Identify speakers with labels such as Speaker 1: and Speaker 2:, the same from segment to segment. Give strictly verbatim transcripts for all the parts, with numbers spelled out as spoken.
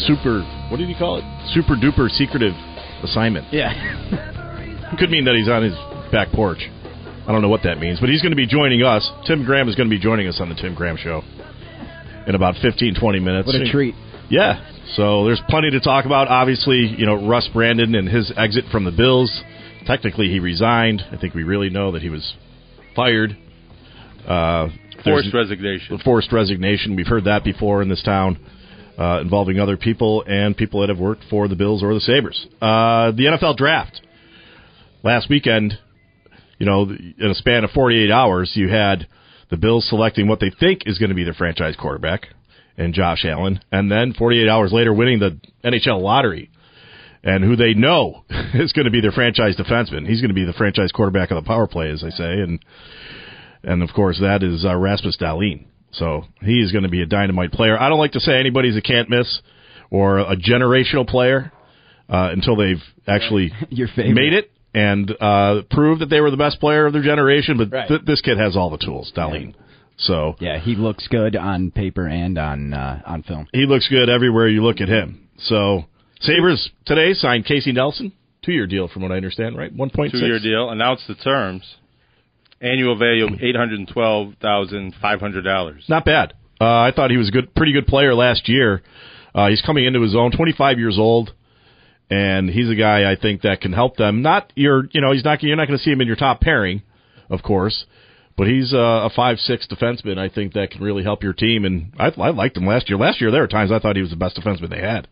Speaker 1: super, what did he call it? Super duper secretive assignment.
Speaker 2: Yeah.
Speaker 1: Could mean that he's on his back porch. I don't know what that means, but he's going to be joining us. Tim Graham is going to be joining us on the Tim Graham Show in about fifteen, twenty minutes.
Speaker 2: What a treat.
Speaker 1: Yeah. So there's plenty to talk about. Obviously, you know, Russ Brandon and his exit from the Bills. Technically, he resigned. I think we really know that he was fired. Uh,
Speaker 3: forced resignation.
Speaker 1: Forced resignation. We've heard that before in this town, uh, involving other people and people that have worked for the Bills or the Sabres. Uh, the N F L Draft. Last weekend, you know, in a span of forty-eight hours, you had the Bills selecting what they think is going to be their franchise quarterback, and Josh Allen, and then forty-eight hours later winning the N H L lottery, and who they know is going to be their franchise defenseman. He's going to be the franchise quarterback of the power play, as they say, and and of course that is uh, Rasmus Dahlin. So he is going to be a dynamite player. I don't like to say anybody's a can't miss or a generational player uh, until they've actually made it and uh, proved that they were the best player of their generation, but
Speaker 2: right.
Speaker 1: th- this kid has all the tools, Dahlin. Yeah. So
Speaker 2: yeah, he looks good on paper and on uh, on film.
Speaker 1: He looks good everywhere you look at him. So Sabres today signed Casey Nelson, two-year deal from what I understand, right? one point six
Speaker 3: Two-year deal, announced the terms. Annual value of eight hundred twelve thousand five hundred dollars.
Speaker 1: Not bad. Uh, I thought he was a good, pretty good player last year. Uh, he's coming into his own, twenty-five years old. And he's a guy I think that can help them. Not your, you know, he's not. You're not going to see him in your top pairing, of course, but he's a, a five six defenseman. I think that can really help your team. And I, I liked him last year. Last year there were times I thought he was the best defenseman they had.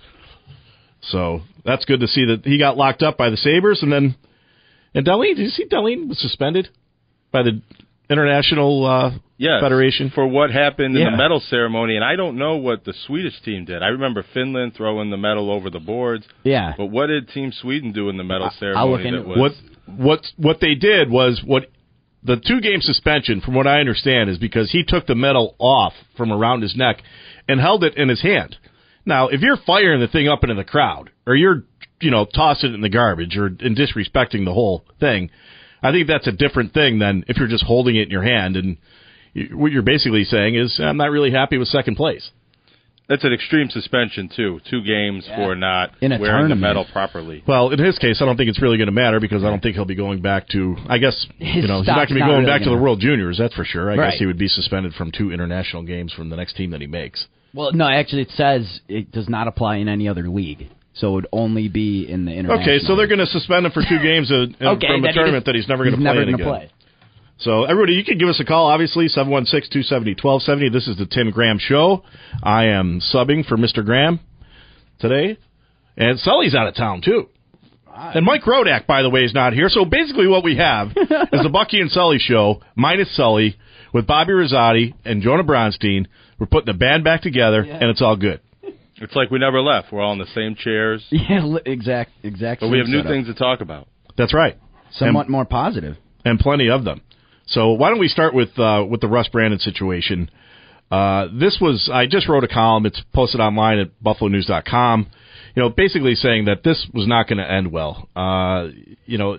Speaker 1: So that's good to see that he got locked up by the Sabres. And then, and Dahlin, did you see Dahlin was suspended by the International uh,
Speaker 3: yes,
Speaker 1: Federation
Speaker 3: for what happened in
Speaker 2: yeah.
Speaker 3: the medal ceremony, and I don't know what the Swedish team did. I remember Finland throwing the medal over the boards.
Speaker 2: Yeah,
Speaker 3: but what did Team Sweden do in the medal
Speaker 2: I'll
Speaker 3: ceremony?
Speaker 2: look
Speaker 3: that was
Speaker 1: what what what they did was what the two game suspension, from what I understand, is because he took the medal off from around his neck and held it in his hand. Now, if you're firing the thing up into the crowd, or you're you know tossing it in the garbage, or and disrespecting the whole thing, I think that's a different thing than if you're just holding it in your hand. And you, what you're basically saying is, I'm not really happy with second place.
Speaker 3: That's an extreme suspension, too. Two games yeah. for not
Speaker 2: in a
Speaker 3: wearing
Speaker 2: tournament.
Speaker 3: the medal properly.
Speaker 1: Well, in his case, I don't think it's really going to matter because I don't think he'll be going back to, I guess,
Speaker 2: his
Speaker 1: you know, he's not going to be
Speaker 2: not
Speaker 1: going
Speaker 2: really
Speaker 1: back
Speaker 2: gonna...
Speaker 1: to the World Juniors, that's for sure. I
Speaker 2: right.
Speaker 1: guess he would be suspended from two international games from the next team that he makes.
Speaker 2: Well, no, actually it says it does not apply in any other league. So it would only be in the international.
Speaker 1: Okay, so they're going to suspend him for two games uh,
Speaker 2: okay,
Speaker 1: from a tournament that he's never going to play in again.
Speaker 2: Play.
Speaker 1: So, everybody, you can give us a call, obviously, seven one six, two seven zero, one two seven zero. This is the Tim Graham Show. I am subbing for Mister Graham today. And Sully's out of town, too. Right. And Mike Rodak, by the way, is not here. So, basically what we have is the Bucky and Sully Show, minus Sully, with Bobby Rosati and Jonah Bronstein. We're putting the band back together, yeah. and it's all good.
Speaker 3: It's like we never left. We're all in the same chairs.
Speaker 2: Yeah, exact, exact.
Speaker 3: But we have new
Speaker 2: setup.
Speaker 3: things to talk about.
Speaker 1: That's right.
Speaker 2: Somewhat
Speaker 1: and,
Speaker 2: more positive.
Speaker 1: And plenty of them. So why don't we start with uh, with the Russ Brandon situation? Uh, this was, I just wrote a column. It's posted online at buffalo news dot com. You know, basically saying that this was not going to end well. Uh, you know,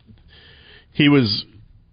Speaker 1: he was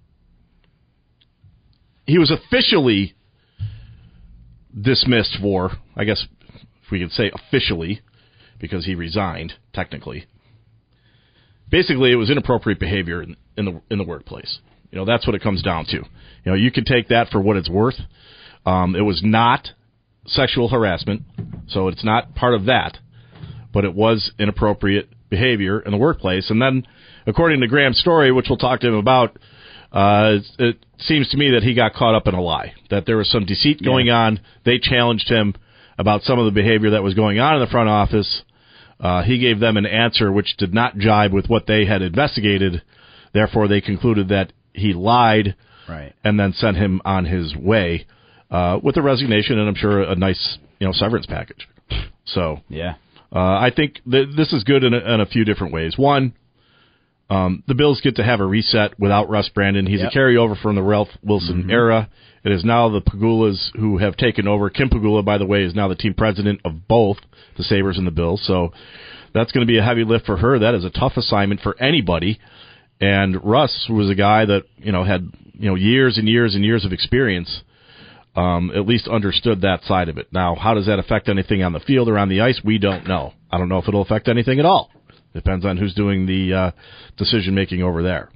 Speaker 1: he was officially dismissed for, I guess, if we could say officially, because he resigned technically. Basically, it was inappropriate behavior in, in the in the workplace. You know, that's what it comes down to. You know, you can take that for what it's worth. Um, it was not sexual harassment, so it's not part of that, but it was inappropriate behavior in the workplace. And then, according to Graham's story, which we'll talk to him about, uh, it seems to me that he got caught up in a lie, that there was some deceit going yeah. on. They challenged him about some of the behavior that was going on in the front office. Uh, he gave them an answer which did not jibe with what they had investigated. Therefore, they concluded that he lied
Speaker 2: right.
Speaker 1: and then sent him on his way uh, with a resignation and I'm sure a nice you know severance package. So
Speaker 2: yeah,
Speaker 1: uh, I think th- this is good in a, in a few different ways. One, um, the Bills get to have a reset without Russ Brandon. He's yep. a carryover from the Ralph Wilson mm-hmm. era. It is now the Pagulas who have taken over. Kim Pagula, by the way, is now the team president of both the Sabres and the Bills. So that's going to be a heavy lift for her. That is a tough assignment for anybody. And Russ was a guy that, you know, had, you know, years and years and years of experience. um, at least understood that side of it. Now, how does that affect anything on the field or on the ice? We don't know. I don't know if it'll affect anything at all. Depends on who's doing the uh, decision-making over there.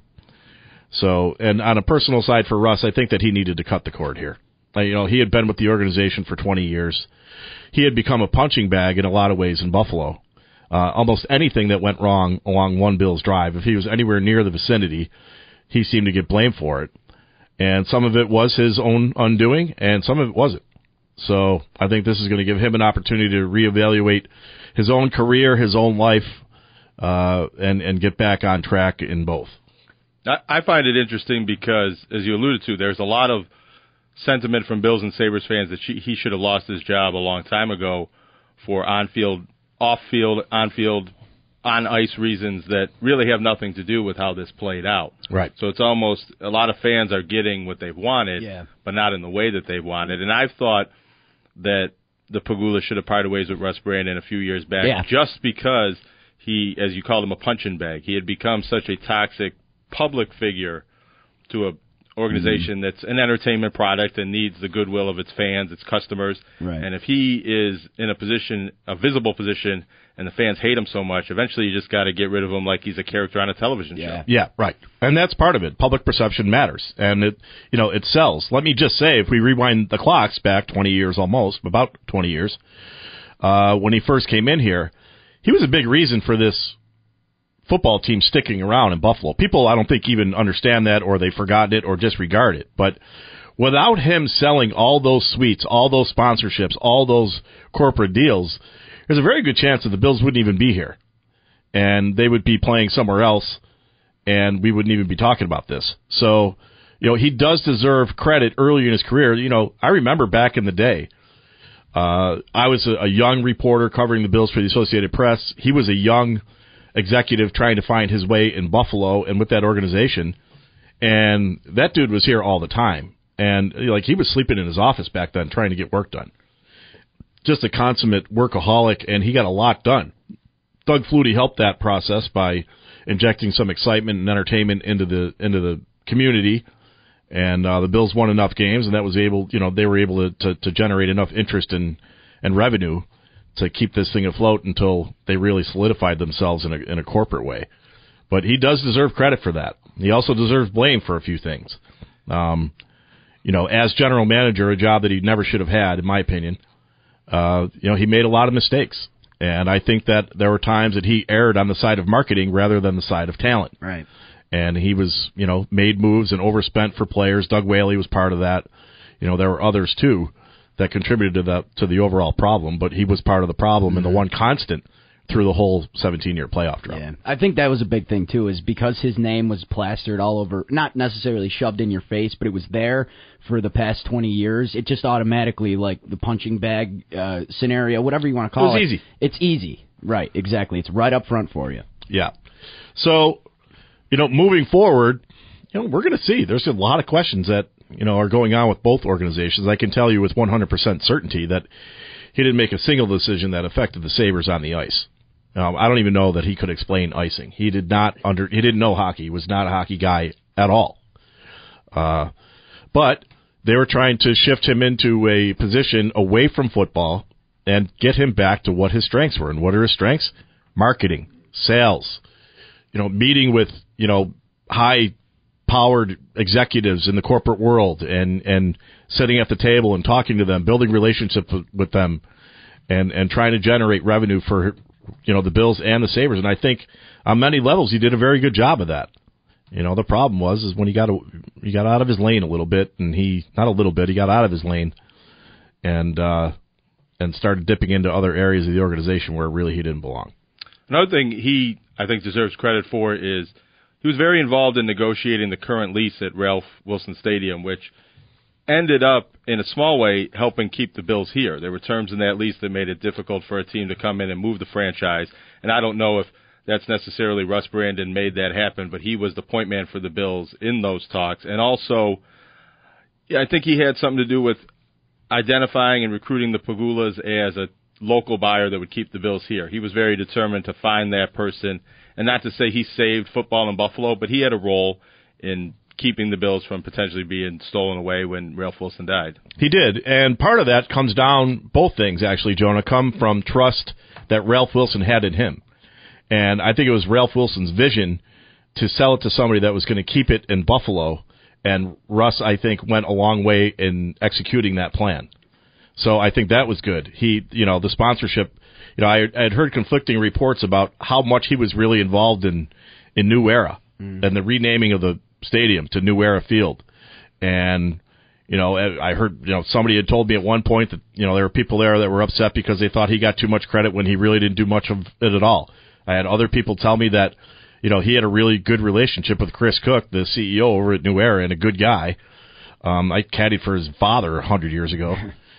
Speaker 1: So, and on a personal side for Russ, I think that he needed to cut the cord here. Uh, you know, he had been with the organization for twenty years. He had become a punching bag in a lot of ways in Buffalo. Uh, almost anything that went wrong along one Bills drive, if he was anywhere near the vicinity, he seemed to get blamed for it. And some of it was his own undoing, and some of it wasn't. So I think this is going to give him an opportunity to reevaluate his own career, his own life, uh, and, and get back on track in both.
Speaker 3: I find it interesting because, as you alluded to, there's a lot of sentiment from Bills and Sabres fans that she, he should have lost his job a long time ago for on-field, off-field, on-field, on-ice reasons that really have nothing to do with how this played out.
Speaker 1: Right.
Speaker 3: So it's almost, a lot of fans are getting what they've wanted,
Speaker 2: yeah.
Speaker 3: but not in the way that they wanted. And I've thought that the Pegula should have parted ways with Russ Brandon a few years back
Speaker 2: yeah.
Speaker 3: just because he, as you called him, a punching bag. He had become such a toxic public figure to a organization mm-hmm. that's an entertainment product and needs the goodwill of its fans, its customers.
Speaker 2: Right.
Speaker 3: And if he is in a position, a visible position, and the fans hate him so much, eventually you just got to get rid of him like he's a character on a television
Speaker 2: yeah.
Speaker 3: show.
Speaker 1: Yeah, right. And that's part of it. Public perception matters, and it, you know, it sells. Let me just say, if we rewind the clocks back twenty years almost, about twenty years, uh, when he first came in here, he was a big reason for this football team sticking around in Buffalo. People, I don't think, even understand that, or they've forgotten it, or disregard it. But without him selling all those suites, all those sponsorships, all those corporate deals, there's a very good chance that the Bills wouldn't even be here. And they would be playing somewhere else, and we wouldn't even be talking about this. So, you know, he does deserve credit early in his career. You know, I remember back in the day, uh, I was a, a young reporter covering the Bills for the Associated Press. He was a young executive trying to find his way in Buffalo and with that organization, and that dude was here all the time, and like he was sleeping in his office back then trying to get work done. Just a consummate workaholic, and he got a lot done. Doug Flutie helped that process by injecting some excitement and entertainment into the into the community, and uh, the Bills won enough games, and that was able, you know, they were able to to, to generate enough interest and and revenue to keep this thing afloat until they really solidified themselves in a in a corporate way. But he does deserve credit for that. He also deserves blame for a few things. Um, you know, as general manager, a job that he never should have had, in my opinion. Uh, you know, he made a lot of mistakes, and I think that there were times that he erred on the side of marketing rather than the side of talent.
Speaker 2: Right.
Speaker 1: And he was, you know, made moves and overspent for players. Doug Whaley was part of that. You know, there were others too that contributed to the to the overall problem, but he was part of the problem mm-hmm. and the one constant through the whole seventeen-year playoff drought.
Speaker 2: Yeah. I think that was a big thing, too, is because his name was plastered all over, not necessarily shoved in your face, but it was there for the past twenty years. It just automatically, like the punching bag uh, scenario, whatever you want to call it.
Speaker 1: It was easy.
Speaker 2: It's easy. Right, exactly. It's right up front for you.
Speaker 1: Yeah. So, you know, moving forward, you know, we're going to see. There's a lot of questions that, you know, are going on with both organizations. I can tell you with one hundred percent certainty that he didn't make a single decision that affected the Sabres on the ice. Um, I don't even know that he could explain icing. He did not under. He didn't know hockey. He was not a hockey guy at all. Uh, but they were trying to shift him into a position away from football and get him back to what his strengths were. And what are his strengths? Marketing, sales, you know, meeting with, you know, high-powered executives in the corporate world and, and sitting at the table and talking to them, building relationships with, with them, and, and trying to generate revenue for, you know, the Bills and the Sabres. And I think on many levels he did a very good job of that. You know, the problem was is when he got a, he got out of his lane a little bit, and he not a little bit, he got out of his lane, and uh, and started dipping into other areas of the organization where really he didn't belong.
Speaker 3: Another thing he I think deserves credit for is he was very involved in negotiating the current lease at Ralph Wilson Stadium, which ended up in a small way helping keep the Bills here. There were terms in that lease that made it difficult for a team to come in and move the franchise, and I don't know if that's necessarily Russ Brandon made that happen, but he was the point man for the Bills in those talks. And also, yeah, I think he had something to do with identifying and recruiting the Pegulas as a local buyer that would keep the Bills here. He was very determined to find that person, and not to say he saved football in Buffalo, but he had a role in keeping the Bills from potentially being stolen away when Ralph Wilson died.
Speaker 1: He did, and part of that comes down, both things actually, Jonah, come from trust that Ralph Wilson had in him. And I think it was Ralph Wilson's vision to sell it to somebody that was going to keep it in Buffalo, and Russ, I think, went a long way in executing that plan. So I think that was good. He, you know, the sponsorship, you know, I, I had heard conflicting reports about how much he was really involved in, in New Era mm. and the renaming of the stadium to New Era Field. And, you know, I heard, you know, somebody had told me at one point that, you know, there were people there that were upset because they thought he got too much credit when he really didn't do much of it at all. I had other people tell me that, you know, he had a really good relationship with Chris Cook, the C E O over at New Era, and a good guy. Um, I caddied for his father a hundred years ago.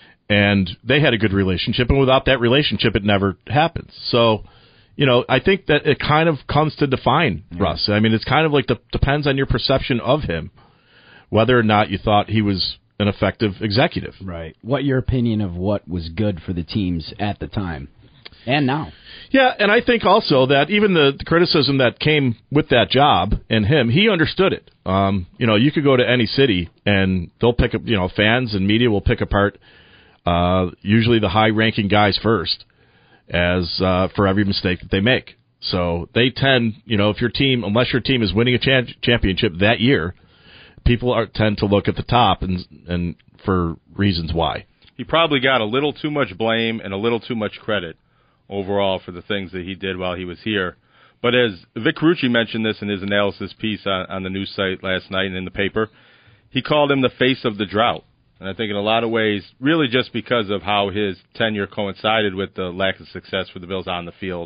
Speaker 1: And they had a good relationship, and without that relationship, it never happens. So, you know, I think that it kind of comes to define yeah. Russ. I mean, it's kind of like the depends on your perception of him, whether or not you thought he was an effective executive.
Speaker 2: Right. What your opinion of what was good for the teams at the time and now?
Speaker 1: Yeah, and I think also that even the, the criticism that came with that job and him, he understood it. Um, you know, you could go to any city, and they'll pick up, you know, fans and media will pick apart Uh, usually the high-ranking guys first, as uh, for every mistake that they make. So they tend, you know, if your team, unless your team is winning a cha- championship that year, people are, tend to look at the top and and for reasons why.
Speaker 3: He probably got a little too much blame and a little too much credit overall for the things that he did while he was here. But as Vic Carucci mentioned this in his analysis piece on, on the news site last night and in the paper, he called him the face of the drought. And I think in a lot of ways, really just because of how his tenure coincided with the lack of success for the Bills on the field,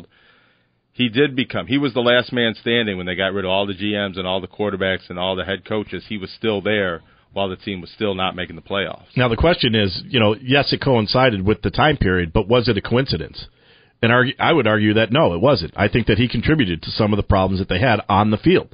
Speaker 3: he did become, he was the last man standing when they got rid of all the G Ms and all the quarterbacks and all the head coaches. He was still there while the team was still not making the playoffs.
Speaker 1: Now the question is, you know, yes, it coincided with the time period, but was it a coincidence? And argue, I would argue that no, it wasn't. I think that he contributed to some of the problems that they had on the field.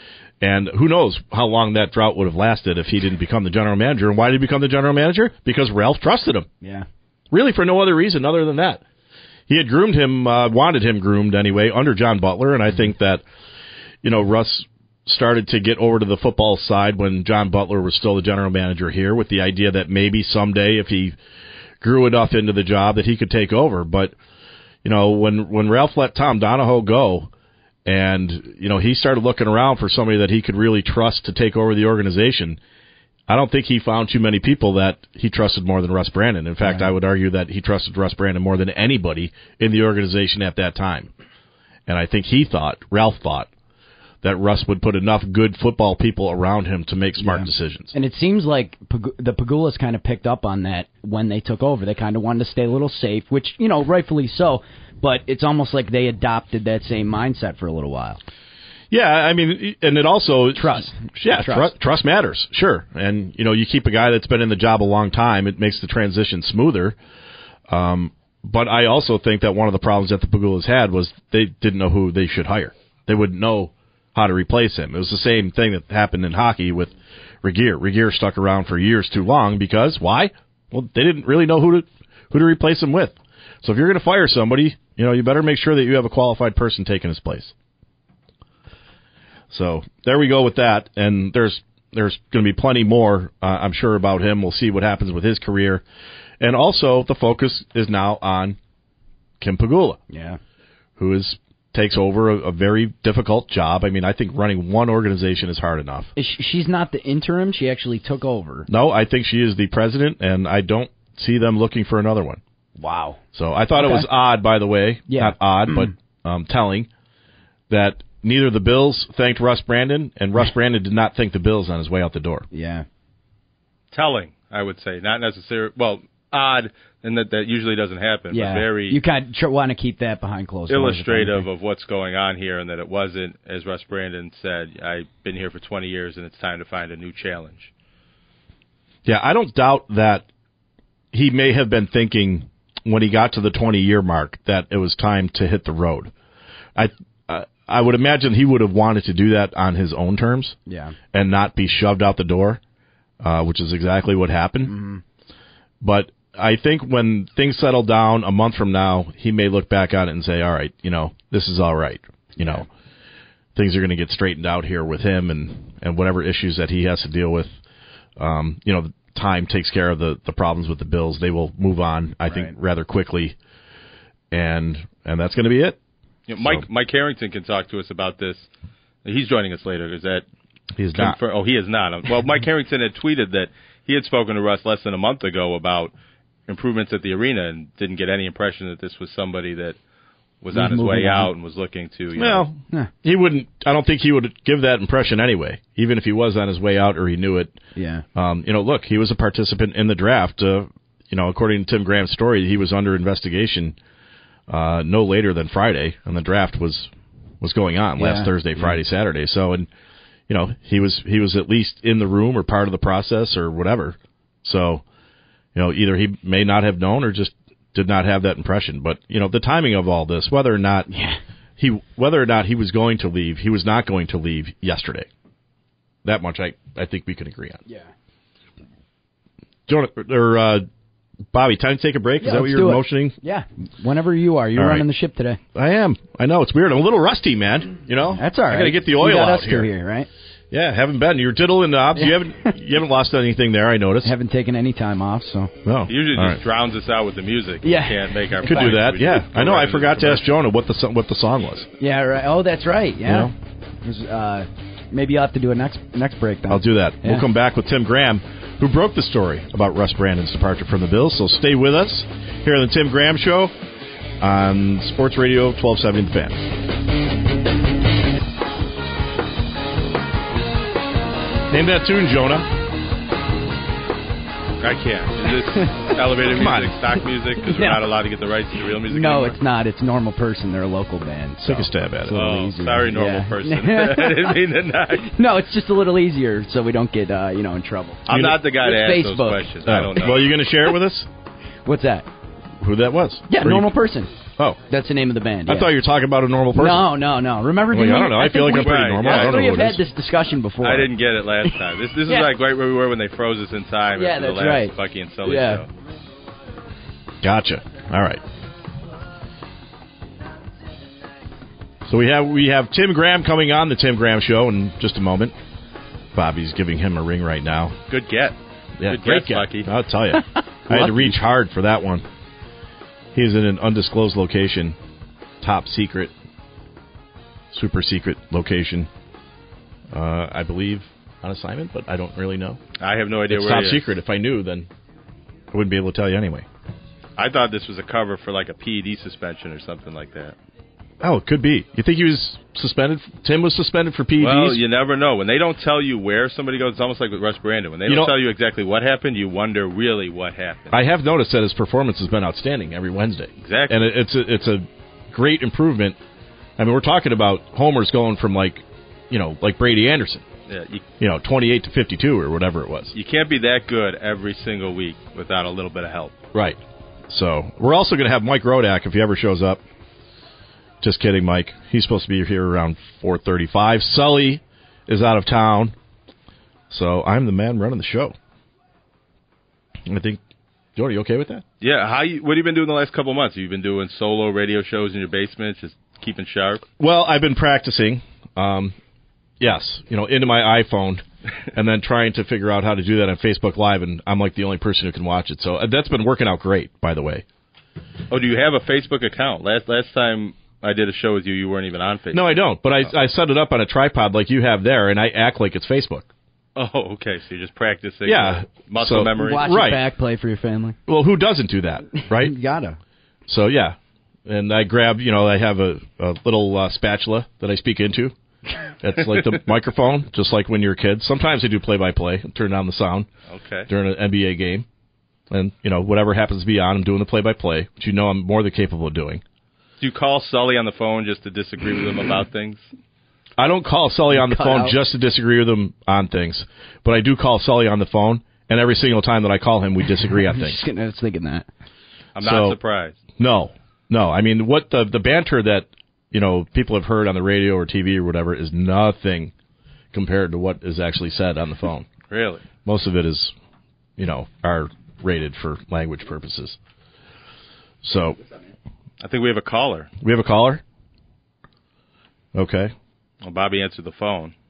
Speaker 1: And who knows how long that drought would have lasted if he didn't become the general manager. And why did he become the general manager? Because Ralph trusted him.
Speaker 2: Yeah.
Speaker 1: Really for no other reason other than that. He had groomed him, uh, wanted him groomed anyway, under John Butler. And I think that, you know, Russ started to get over to the football side when John Butler was still the general manager here, with the idea that maybe someday if he grew enough into the job that he could take over. But, you know, when, when Ralph let Tom Donahoe go, and, you know, he started looking around for somebody that he could really trust to take over the organization, I don't think he found too many people that he trusted more than Russ Brandon. In fact, right. I would argue that he trusted Russ Brandon more than anybody in the organization at that time. And I think he thought, Ralph thought, that Russ would put enough good football people around him to make smart yeah. decisions.
Speaker 2: And it seems like Pag- the Pegulas kind of picked up on that when they took over. They kind of wanted to stay a little safe, which, you know, rightfully so, but it's almost like they adopted that same mindset for a little while.
Speaker 1: Yeah, I mean, and it also...
Speaker 2: Trust.
Speaker 1: Yeah,
Speaker 2: trust.
Speaker 1: Tr- trust matters, sure. And, you know, you keep a guy that's been in the job a long time, it makes the transition smoother. Um, but I also think that one of the problems that the Pegulas had was they didn't know who they should hire. They wouldn't know how to replace him. It was the same thing that happened in hockey with Regier. Regier stuck around for years too long because, why? Well, they didn't really know who to who to replace him with. So if you're going to fire somebody, you know, you better make sure that you have a qualified person taking his place. So there we go with that, and there's there's going to be plenty more, uh, I'm sure, about him. We'll see what happens with his career. And also, the focus is now on Kim Pegula,
Speaker 2: yeah,
Speaker 1: who is takes over a, a very difficult job. I mean, I think running one organization is hard enough.
Speaker 2: Is she, she's not the interim. She actually took over.
Speaker 1: No, I think she is the president, and I don't see them looking for another one.
Speaker 2: Wow.
Speaker 1: So I thought okay. it was odd, by the way,
Speaker 2: yeah.
Speaker 1: not odd, but um, telling, that neither the Bills thanked Russ Brandon, and Russ Brandon did not thank the Bills on his way out the door.
Speaker 2: Yeah.
Speaker 3: Telling, I would say. Not necessarily, well, odd, and that, that usually doesn't happen,
Speaker 2: yeah.
Speaker 3: but very...
Speaker 2: You kind of want to keep that behind closed doors.
Speaker 3: Illustrative of what's going on here, and that it wasn't, as Russ Brandon said, I've been here for twenty years, and it's time to find a new challenge.
Speaker 1: Yeah, I don't doubt that he may have been thinking when he got to the twenty-year mark that it was time to hit the road. I uh, I would imagine he would have wanted to do that on his own terms,
Speaker 2: yeah,
Speaker 1: and not be shoved out the door, uh, which is exactly what happened.
Speaker 2: Mm-hmm.
Speaker 1: But I think when things settle down a month from now, he may look back on it and say, all right, you know, this is all right. You know, things are going to get straightened out here with him, and and whatever issues that he has to deal with, um, you know, time takes care of the, the problems with the Bills. They will move on, I right. think, rather quickly, and and that's going to be it.
Speaker 3: You know, Mike so. Mike Harrington can talk to us about this. He's joining us later. Is that
Speaker 1: he's not?
Speaker 3: Oh, he is not. Well, Mike Harrington had tweeted that he had spoken to Russ less than a month ago about improvements at the arena and didn't get any impression that this was somebody that was on his way out and was looking to, you
Speaker 1: well,
Speaker 3: know.
Speaker 1: he wouldn't, I don't think he would give that impression anyway, even if he was on his way out or he knew it.
Speaker 2: Yeah.
Speaker 1: Um, you know, look, he was a participant in the draft. Uh, you know, according to Tim Graham's story, he was under investigation uh, no later than Friday, and the draft was was going on
Speaker 2: yeah.
Speaker 1: last Thursday, Friday, yeah. Saturday. So, and, you know, he was he was at least in the room or part of the process or whatever. So, you know, either he may not have known or just did not have that impression. But, you know, the timing of all this, whether or not
Speaker 2: yeah.
Speaker 1: he whether or not he was going to leave, he was not going to leave yesterday. That much I, I think we can agree on.
Speaker 2: Yeah.
Speaker 1: Jonah, or uh, Bobby, time to take a break?
Speaker 2: Yeah,
Speaker 1: Is that what you're motioning?
Speaker 2: Yeah. Whenever you are. You're
Speaker 1: all
Speaker 2: running
Speaker 1: right.
Speaker 2: the ship today.
Speaker 1: I am. I know. It's weird. I'm a little rusty, man. You know?
Speaker 2: That's all right.
Speaker 1: I got to get the oil
Speaker 2: you got
Speaker 1: out
Speaker 2: us
Speaker 1: here.
Speaker 2: here, right?
Speaker 1: Yeah, haven't been. You're diddling knobs. You haven't you haven't lost anything there, I noticed.
Speaker 2: Haven't taken any time off, so.
Speaker 1: No.
Speaker 3: He usually
Speaker 1: all
Speaker 3: just
Speaker 1: right.
Speaker 3: drowns us out with the music.
Speaker 2: Yeah.
Speaker 3: We can't make our
Speaker 1: Could do that,
Speaker 3: we
Speaker 1: yeah. I know. I forgot to ask Jonah what the so- what the song was.
Speaker 2: Yeah, right. Oh, that's right. Yeah.
Speaker 1: You know?
Speaker 2: It was, uh, maybe you'll have to do a next next breakdown.
Speaker 1: I'll do that.
Speaker 2: Yeah.
Speaker 1: We'll come back with Tim Graham, who broke the story about Russ Brandon's departure from the Bills. So stay with us here on the Tim Graham Show on Sports Radio twelve seventy The Fan. Name that tune, Jonah.
Speaker 3: I can't. Is this elevator
Speaker 1: Come
Speaker 3: music,
Speaker 1: on.
Speaker 3: stock music? Because
Speaker 2: Yeah.
Speaker 3: we're not allowed to get the rights to the real music
Speaker 2: No,
Speaker 3: anymore?
Speaker 2: it's not. It's Normal Person. They're a local band. So
Speaker 1: Take a stab at
Speaker 2: it's
Speaker 1: it.
Speaker 2: a little
Speaker 3: Oh,
Speaker 2: easier.
Speaker 3: sorry, normal
Speaker 2: Yeah.
Speaker 3: person. I didn't mean to knock.
Speaker 2: No, it's just a little easier so we don't get, uh, you know, in trouble.
Speaker 3: I'm
Speaker 1: You
Speaker 3: not the guy to ask
Speaker 2: It's
Speaker 3: those
Speaker 2: Facebook.
Speaker 3: questions. I don't know.
Speaker 1: Well, you going to share it with us?
Speaker 2: What's that?
Speaker 1: Who that was?
Speaker 2: Yeah,
Speaker 1: Or
Speaker 2: Normal
Speaker 1: you-
Speaker 2: Person.
Speaker 1: Oh.
Speaker 2: That's the name of the band.
Speaker 1: I
Speaker 2: yeah.
Speaker 1: thlike you were talking about a normal person.
Speaker 2: No, no, no. Remember,
Speaker 1: Well,
Speaker 2: didn't
Speaker 1: I
Speaker 2: we-
Speaker 1: don't know. I, feel
Speaker 2: think
Speaker 1: like
Speaker 2: we,
Speaker 1: I'm pretty
Speaker 3: Right,
Speaker 1: normal.
Speaker 3: yeah.
Speaker 1: I don't
Speaker 2: we
Speaker 1: know
Speaker 2: have
Speaker 1: what it
Speaker 2: had
Speaker 1: is.
Speaker 2: this discussion before.
Speaker 3: I didn't get it last time. This this is
Speaker 2: Yeah.
Speaker 3: like right where we were when they froze us in time
Speaker 2: Yeah,
Speaker 3: after the
Speaker 2: that's
Speaker 3: last
Speaker 2: right.
Speaker 3: Bucky and Sully
Speaker 2: Yeah.
Speaker 3: show.
Speaker 1: Gotcha. All right. So we have we have Tim Graham coming on the Tim Graham Show in just a moment. Bobby's giving him a ring right now.
Speaker 3: Good get.
Speaker 1: Yeah,
Speaker 3: Good
Speaker 1: great
Speaker 3: guess,
Speaker 1: guy.
Speaker 3: Bucky.
Speaker 1: I'll tell you. I had to reach hard for that one. He's in an undisclosed location, top secret, super secret location. Uh, I believe on assignment, but I don't really know.
Speaker 3: I have no idea
Speaker 1: It's
Speaker 3: where
Speaker 1: top
Speaker 3: he is.
Speaker 1: secret. If I knew, then I wouldn't be able to tell you anyway.
Speaker 3: I thought this was a cover for like a P E D suspension or something like that.
Speaker 1: Oh, it could be. You think he was suspended? Tim was suspended for P E Ds?
Speaker 3: Well, you never know. When they don't tell you where somebody goes, it's almost like with Russ Brandon. When they
Speaker 1: You
Speaker 3: don't
Speaker 1: know-
Speaker 3: tell you exactly what happened, you wonder really what happened.
Speaker 1: I have noticed that his performance has been outstanding every Wednesday.
Speaker 3: Exactly.
Speaker 1: And it, it's a, it's a great improvement. I mean, we're talking about homers going from like, you know, like Brady Anderson,
Speaker 3: Yeah, you,
Speaker 1: you know, twenty-eight to fifty-two or whatever it was.
Speaker 3: you can't be that good every single week without a little bit of help.
Speaker 1: Right. So we're also going to have Mike Rodak if he ever shows up. Just kidding, Mike. He's supposed to be here around four thirty-five. Sully is out of town, so I'm the man running the show. I think, Jordy, you okay with that?
Speaker 3: Yeah, how you, what have you been doing the last couple of months? Have you been doing solo radio shows in your basement, just keeping sharp?
Speaker 1: Well, I've been practicing. Um, yes, you know, into my iPhone, and then trying to figure out how to do that on Facebook Live, and I'm like the only person who can watch it. So uh, that's been working out great, by the way.
Speaker 3: Oh, do you have a Facebook account? Last last time I did a show with you, you weren't even on Facebook.
Speaker 1: No, I don't, but I, I set it up on a tripod like you have there, and I act like it's Facebook.
Speaker 3: Oh, okay. So you're just practicing
Speaker 1: Yeah.
Speaker 3: uh, muscle
Speaker 1: So-
Speaker 3: memory.
Speaker 2: Watch
Speaker 1: Right.
Speaker 2: it back, play for your family.
Speaker 1: Well, who doesn't do that, right?
Speaker 2: You gotta.
Speaker 1: So, yeah. And I grab, you know, I have a, a little uh, spatula that I speak into. It's like the microphone, just like when you're a kid. Sometimes I do play-by-play, turn down the sound
Speaker 3: Okay.
Speaker 1: during an N B A game. And, you know, whatever happens to be on, I'm doing the play-by-play, which you know I'm more than capable of doing.
Speaker 3: Do you call Sully on the phone just to disagree with him about things?
Speaker 1: I don't call Sully on the
Speaker 2: Cut
Speaker 1: phone
Speaker 2: out.
Speaker 1: just to disagree with him on things, but I do call Sully on the phone, and every single time that I call him, we disagree on things.
Speaker 2: Just kidding, I was thinking that.
Speaker 3: I'm not
Speaker 1: So-
Speaker 3: surprised.
Speaker 1: No, no. I mean, what the the banter that you know people have heard on the radio or T V or whatever is nothing compared to what is actually said on the phone.
Speaker 3: Really?
Speaker 1: Most of it is, you know, are rated for language purposes. So,
Speaker 3: I think we have a caller.
Speaker 1: we have a caller. Okay.
Speaker 3: Well, Bobby answered the phone.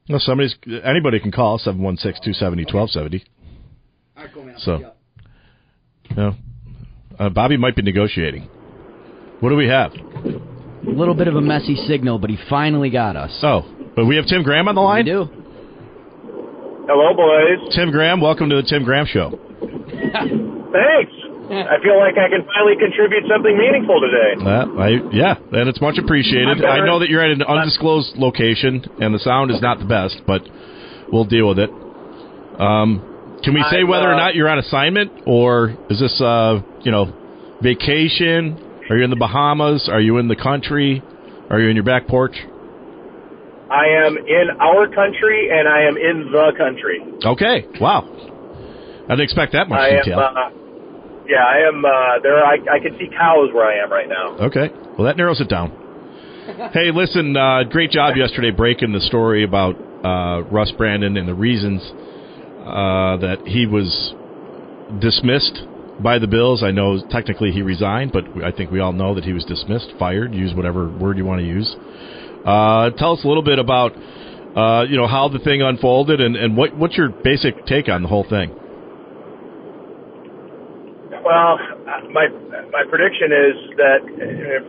Speaker 1: No, somebody's anybody can call seven one six, two seven zero, one two seven zero. So, no, uh, Bobby might be negotiating. What do we have?
Speaker 2: A little bit of a messy signal, but he finally got us.
Speaker 1: Oh, but we have Tim Graham on the line?
Speaker 2: We do.
Speaker 4: Hello, boys.
Speaker 1: Tim Graham, welcome to the Tim Graham Show.
Speaker 4: Thanks. I feel like I can finally contribute something meaningful today.
Speaker 1: Uh, I, yeah, and it's much appreciated. I know that you're at an undisclosed location, and the sound is not the best, but we'll deal with it. Um, can we say
Speaker 4: I'm,
Speaker 1: whether or
Speaker 4: uh,
Speaker 1: not you're on assignment, or is this, uh, you know, vacation? Are you in the Bahamas? Are you in the country? Are you in your back porch?
Speaker 4: I am in our country, and I am in the country.
Speaker 1: Okay, wow. I didn't expect that much
Speaker 4: I
Speaker 1: detail.
Speaker 4: Am, uh, yeah, I am. Uh, there, I, I can see cows where I am right now.
Speaker 1: Okay, well that narrows it down. Hey, listen, uh, great job yesterday breaking the story about uh, Russ Brandon and the reasons uh, that he was dismissed by the Bills. I know technically he resigned, but I think we all know that he was dismissed, fired, use whatever word you want to use. Uh, tell us a little bit about uh, you know, how the thing unfolded and, and what what's your basic take on the whole thing?
Speaker 4: Well, my my prediction is that uh,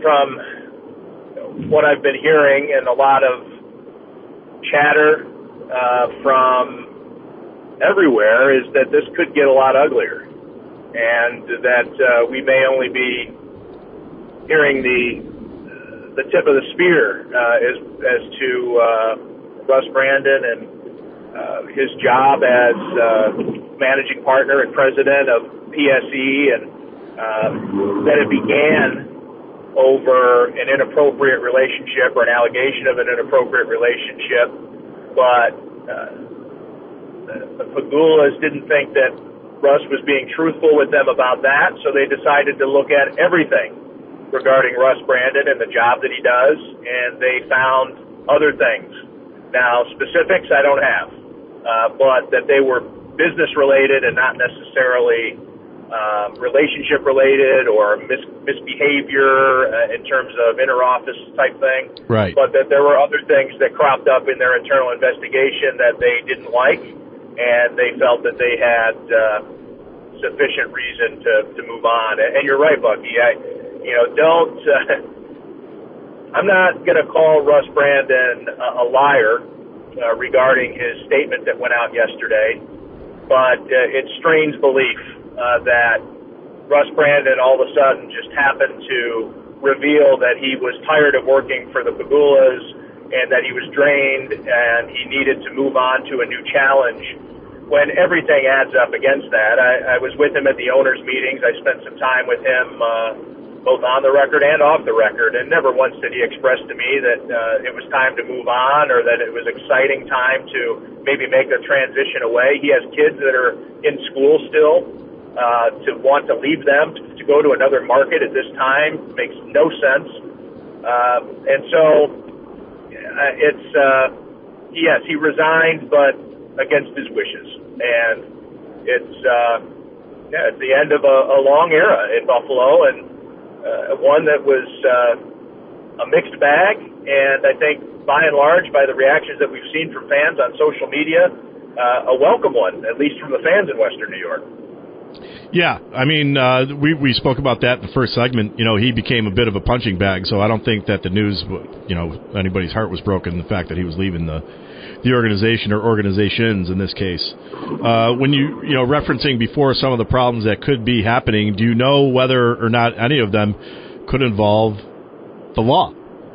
Speaker 4: from what I've been hearing and a lot of chatter uh, from everywhere is that this could get a lot uglier, and that uh, we may only be hearing the the tip of the spear uh, as as to uh, Russ Brandon and uh, his job as uh, managing partner and president of P S E, and uh, that it began over an inappropriate relationship or an allegation of an inappropriate relationship, but uh, the Pegulas didn't think that Russ was being truthful with them about that, so they decided to look at everything regarding Russ Brandon and the job that he does, and they found other things. Now, specifics I don't have, uh, but that they were business-related and not necessarily um, relationship-related or mis- misbehavior uh, in terms of inter-office type thing.
Speaker 1: Right.
Speaker 4: But that there were other things that cropped up in their internal investigation that they didn't like, and they felt that they had uh, sufficient reason to, to move on. And, and you're right, Bucky. I, You know, don't, uh, I'm not going to call Russ Brandon a, a liar uh, regarding his statement that went out yesterday, but uh, it strains belief uh, that Russ Brandon all of a sudden just happened to reveal that he was tired of working for the Pegulas and that he was drained and he needed to move on to a new challenge, when everything adds up against that. I, I was with him at the owners' meetings. I spent some time with him uh, both on the record and off the record, and never once did he express to me that uh, it was time to move on or that it was exciting time to maybe make a transition away. He has kids that are in school still. Uh, to want to leave them to, to go to another market at this time makes no sense. Uh, and so uh, it's, uh, yes, he resigned, but against his wishes. And it's, uh, yeah, it's the end of a, a long era in Buffalo, and uh, one that was uh, a mixed bag. And I think, by and large, by the reactions that we've seen from fans on social media, uh, a welcome one, at least from the fans in Western New York.
Speaker 1: Yeah, I mean, uh, we we spoke about that in the first segment. You know, he became a bit of a punching bag, so I don't think that the news, you know, anybody's heart was broken, the fact that he was leaving the the organization or organizations in this case. Uh, when you, you know, referencing before some of the problems that could be happening, do you know whether or not any of them could involve the law?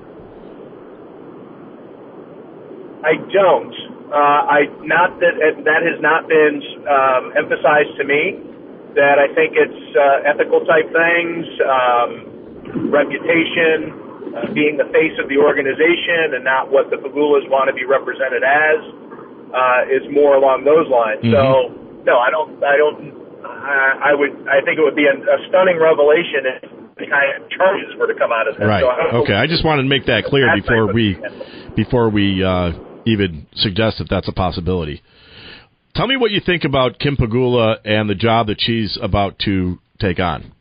Speaker 4: I don't. Uh, I not that that has not been um, emphasized to me. That I think it's uh, ethical type things, um, reputation, uh, being the face of the organization and not what the Pegulas want to be represented as, uh, is more along those lines. Mm-hmm. So, no, I don't, I don't, I, I would, I think it would be a, a stunning revelation if the kind of charges were to come out of this.
Speaker 1: Right.
Speaker 4: So I
Speaker 1: okay. I just wanted to make that clear before we, before we, uh, even suggest that that's a possibility. Tell me what you think about Kim Pegula and the job that she's about to take on.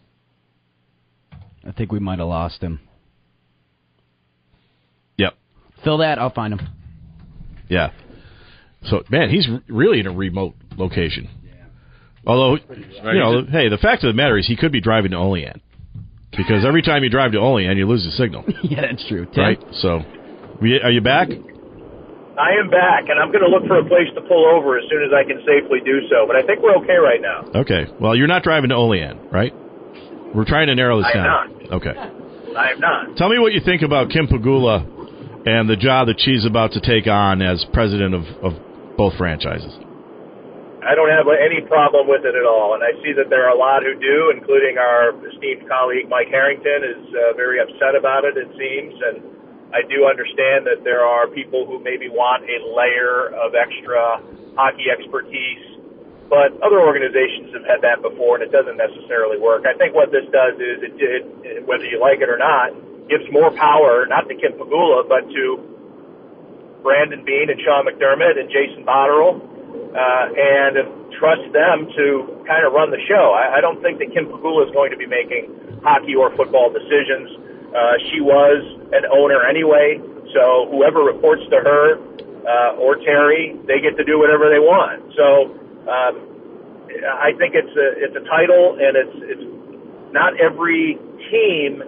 Speaker 2: I think we might have lost him.
Speaker 1: Yep.
Speaker 2: Fill that, I'll find him.
Speaker 1: Yeah. So, man, he's really in a remote location. Although, you know, hey, the fact of the matter is he could be driving to Olean. Because every time you drive to Olean, you lose the signal.
Speaker 2: Yeah, that's true. Tim?
Speaker 1: Right? So, are you back?
Speaker 4: I am back, and I'm going to look for a place to pull over as soon as I can safely do so. But I think we're okay right now.
Speaker 1: Okay. Well, you're not driving to Olean, right? We're trying to narrow this
Speaker 4: I am
Speaker 1: down.
Speaker 4: not.
Speaker 1: Okay.
Speaker 4: I am not.
Speaker 1: Tell me what you think about Kim Pegula and the job that she's about to take on as president of, of both franchises.
Speaker 4: I don't have any problem with it at all, and I see that there are a lot who do, including our esteemed colleague Mike Harrington is uh, very upset about it, it seems, and I do understand that there are people who maybe want a layer of extra hockey expertise, but other organizations have had that before, and it doesn't necessarily work. I think what this does is, it, it, whether you like it or not, gives more power, not to Kim Pegula, but to Brandon Beane and Sean McDermott and Jason Botterill, uh, and trust them to kind of run the show. I, I don't think that Kim Pegula is going to be making hockey or football decisions. Uh, she was an owner anyway, so whoever reports to her uh, or Terry, they get to do whatever they want. So um, I think it's a it's a title, and it's it's not every team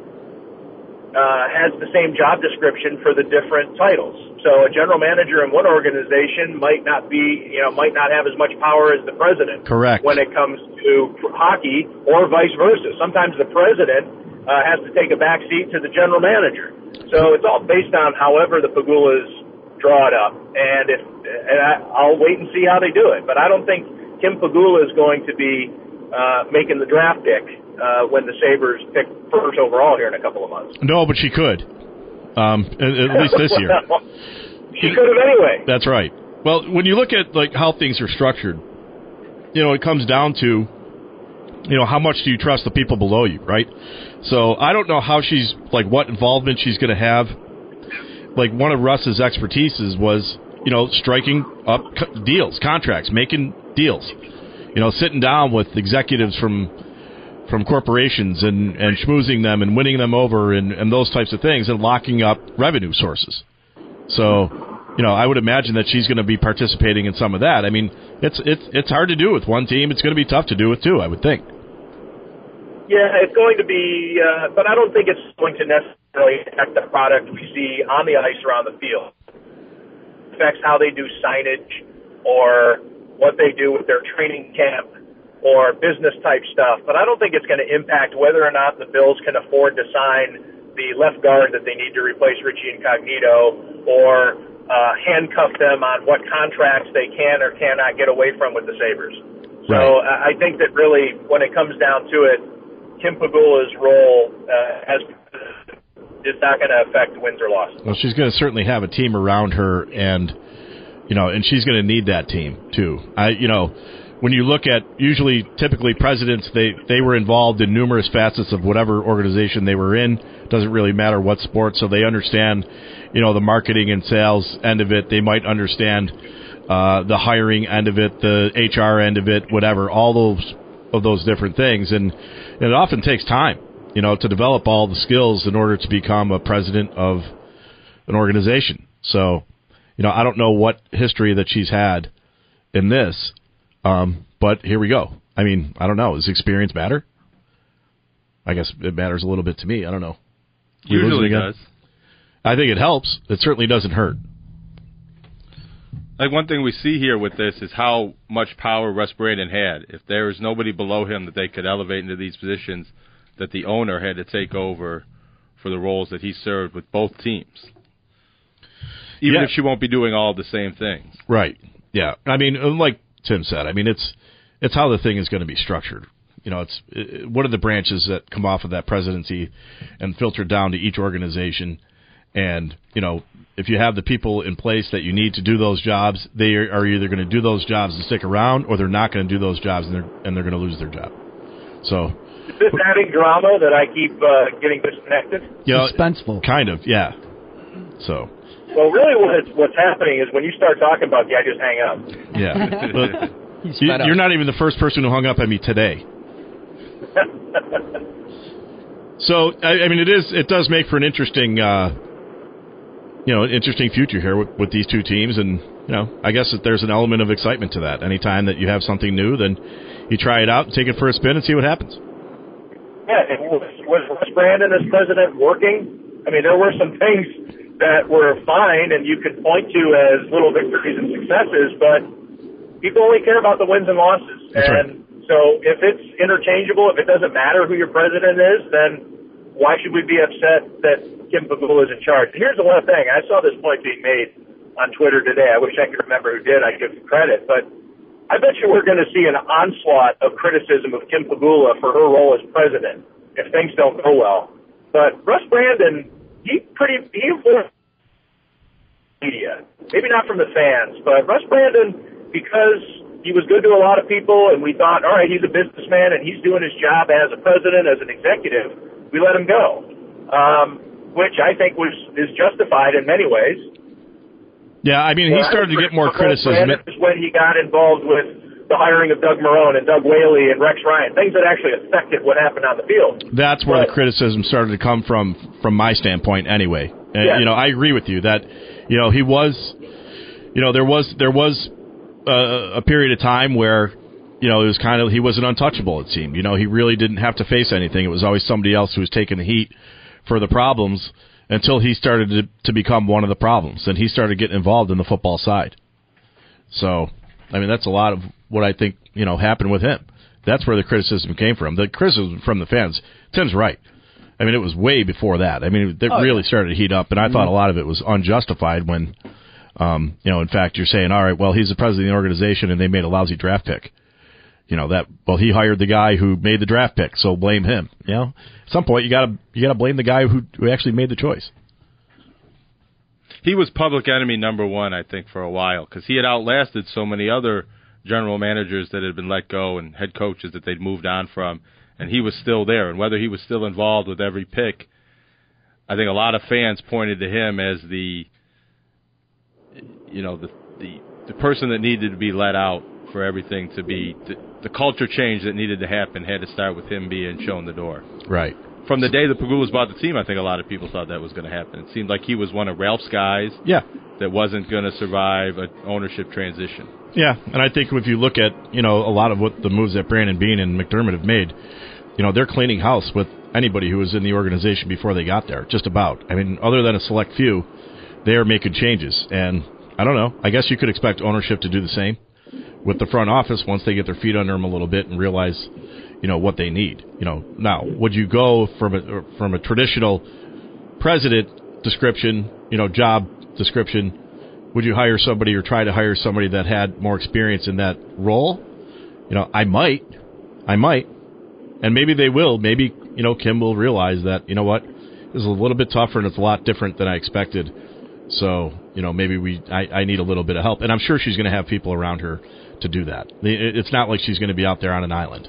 Speaker 4: uh, has the same job description for the different titles. So a general manager in one organization might not be, you know, might not have as much power as the president.
Speaker 1: Correct.
Speaker 4: When it comes to hockey, or vice versa. Sometimes the president uh, has to take a back seat to the general manager. So it's all based on however the Pegulas draw it up, and if and I, I'll wait and see how they do it. But I don't think Kim Pegula is going to be uh, making the draft pick uh, when the Sabres pick first overall here in a couple of months.
Speaker 1: No, but she could. Um, at, at least this year.
Speaker 4: She could have anyway.
Speaker 1: That's right. Well, when you look at like how things are structured, you know, it comes down to, you know, how much do you trust the people below you, right? So I don't know how she's, like, what involvement she's going to have. Like, one of Russ's expertises was, you know, striking up co- deals, contracts, making deals. You know, sitting down with executives from from corporations and, and schmoozing them and winning them over and, and those types of things and locking up revenue sources. So, you know, I would imagine that she's going to be participating in some of that. I mean, it's it's it's hard to do with one team. It's going to be tough to do with two, I would think.
Speaker 4: Yeah, it's going to be, uh, but I don't think it's going to necessarily affect the product we see on the ice or on the field. It affects how they do signage or what they do with their training camp or business-type stuff. But I don't think it's going to impact whether or not the Bills can afford to sign the left guard that they need to replace Richie Incognito or uh, handcuff them on what contracts they can or cannot get away from with the Sabres. So right. I think that really, when it comes down to it, Kim Pegula's role uh, as president is not going to affect wins or losses.
Speaker 1: Well, she's going to certainly have a team around her, and you know, and she's going to need that team too. I, you know, when you look at usually, typically presidents, they they were involved in numerous facets of whatever organization they were in. Doesn't really matter what sport, so they understand, you know, the marketing and sales end of it. They might understand uh, the hiring end of it, the H R end of it, whatever. All those of those different things, and it often takes time, you know, to develop all the skills in order to become a president of an organization. So, you know, I don't know what history that she's had in this, um, but here we go. I mean, I don't know. Does experience matter? I guess it matters a little bit to me. I don't know. We
Speaker 3: Usually does.
Speaker 1: I think it helps. It certainly doesn't hurt.
Speaker 3: Like, one thing we see here with this is how much power Russ Braden had. If there was nobody below him that they could elevate into these positions, that the owner had to take over for the roles that he served with both teams. Even
Speaker 1: yeah.
Speaker 3: if she won't be doing all the same things.
Speaker 1: Right. Yeah. I mean, like Tim said, I mean, it's it's how the thing is going to be structured. You know, it's it, what are the branches that come off of that presidency and filter down to each organization. And, you know, if you have the people in place that you need to do those jobs, they are either going to do those jobs and stick around, or they're not going to do those jobs and they're and they're going to lose their job. So,
Speaker 4: is this adding drama that I keep uh, getting disconnected?
Speaker 1: You know,
Speaker 2: suspenseful,
Speaker 1: kind of, yeah. So,
Speaker 4: well, really, what's what's happening is when you start talking about the, I just hang up.
Speaker 1: Yeah, but you, you're not even the first person who hung up at me today. So, I, I mean, it is it does make for an interesting. Uh, you know, an interesting future here with, with these two teams. And, you know, I guess that there's an element of excitement to that. Anytime that you have something new, then you try it out, take it for a spin, and see what happens.
Speaker 4: Yeah, and was, was Russ Brandon as president working? I mean, there were some things that were fine and you could point to as little victories and successes, but people only care about the wins and losses.
Speaker 1: That's
Speaker 4: and
Speaker 1: right.
Speaker 4: So if it's interchangeable, if it doesn't matter who your president is, then why should we be upset that Kim Pegula is in charge? And here's the one thing. I saw this point being made on Twitter today. I wish I could remember who did. I'd give him credit. But I bet you we're going to see an onslaught of criticism of Kim Pegula for her role as president if things don't go well. But Russ Brandon, he pretty he influenced media. Maybe not from the fans, but Russ Brandon, because he was good to a lot of people, and we thought, all right, he's a businessman and he's doing his job as a president, as an executive, we let him go, um, which I think was is justified in many ways.
Speaker 1: Yeah, I mean, he started to get more criticism.
Speaker 4: This is when he got involved with the hiring of Doug Marrone and Doug Whaley and Rex Ryan, things that actually affected what happened on the field.
Speaker 1: That's where
Speaker 4: but,
Speaker 1: the criticism started to come from, from my standpoint, anyway. And,
Speaker 4: yeah.
Speaker 1: You know, I agree with you that, you know, he was, you know, there was there was a, a period of time where, you know, it was kind of he wasn't untouchable. It seemed, you know, he really didn't have to face anything. It was always somebody else who was taking the heat for the problems. Until he started to, to become one of the problems, and he started getting involved in the football side. So, I mean, that's a lot of what I think, you know, happened with him. That's where the criticism came from. The criticism from the fans, Tim's right. I mean, it was way before that. I mean, it
Speaker 2: oh,
Speaker 1: really
Speaker 2: yeah.
Speaker 1: started to heat up, and I mm-hmm. thought a lot of it was unjustified when, um, you know, in fact, you're saying, all right, well, he's the president of the organization, and they made a lousy draft pick. You know, that, well, he hired the guy who made the draft pick, so blame him. You know, at some point you gotta you gotta blame the guy who who actually made the choice.
Speaker 3: He was public enemy number one, I think, for a while, because he had outlasted so many other general managers that had been let go and head coaches that they'd moved on from, and he was still there. And whether he was still involved with every pick, I think a lot of fans pointed to him as the, you know, the the, the person that needed to be let out for everything to be the, the culture change that needed to happen had to start with him being shown the door.
Speaker 1: Right.
Speaker 3: From the day the Pegulas bought the team, I think a lot of people thought that was going to happen. It seemed like he was one of Ralph's guys.
Speaker 1: Yeah.
Speaker 3: That wasn't going to survive an ownership transition.
Speaker 1: Yeah, and I think if you look at, you know, a lot of what the moves that Brandon Beane and McDermott have made, you know, they're cleaning house with anybody who was in the organization before they got there, just about. I mean, other than a select few, they are making changes. And I don't know, I guess you could expect ownership to do the same with the front office once they get their feet under them a little bit and realize, you know, what they need. You know, now, would you go from a, from a traditional president description, you know, job description, would you hire somebody or try to hire somebody that had more experience in that role? You know, I might. I might. And maybe they will. Maybe, you know, Kim will realize that, you know what, this is a little bit tougher and it's a lot different than I expected. So, you know, maybe we I, I need a little bit of help. And I'm sure she's going to have people around her to do that. It's not like she's going to be out there on an island.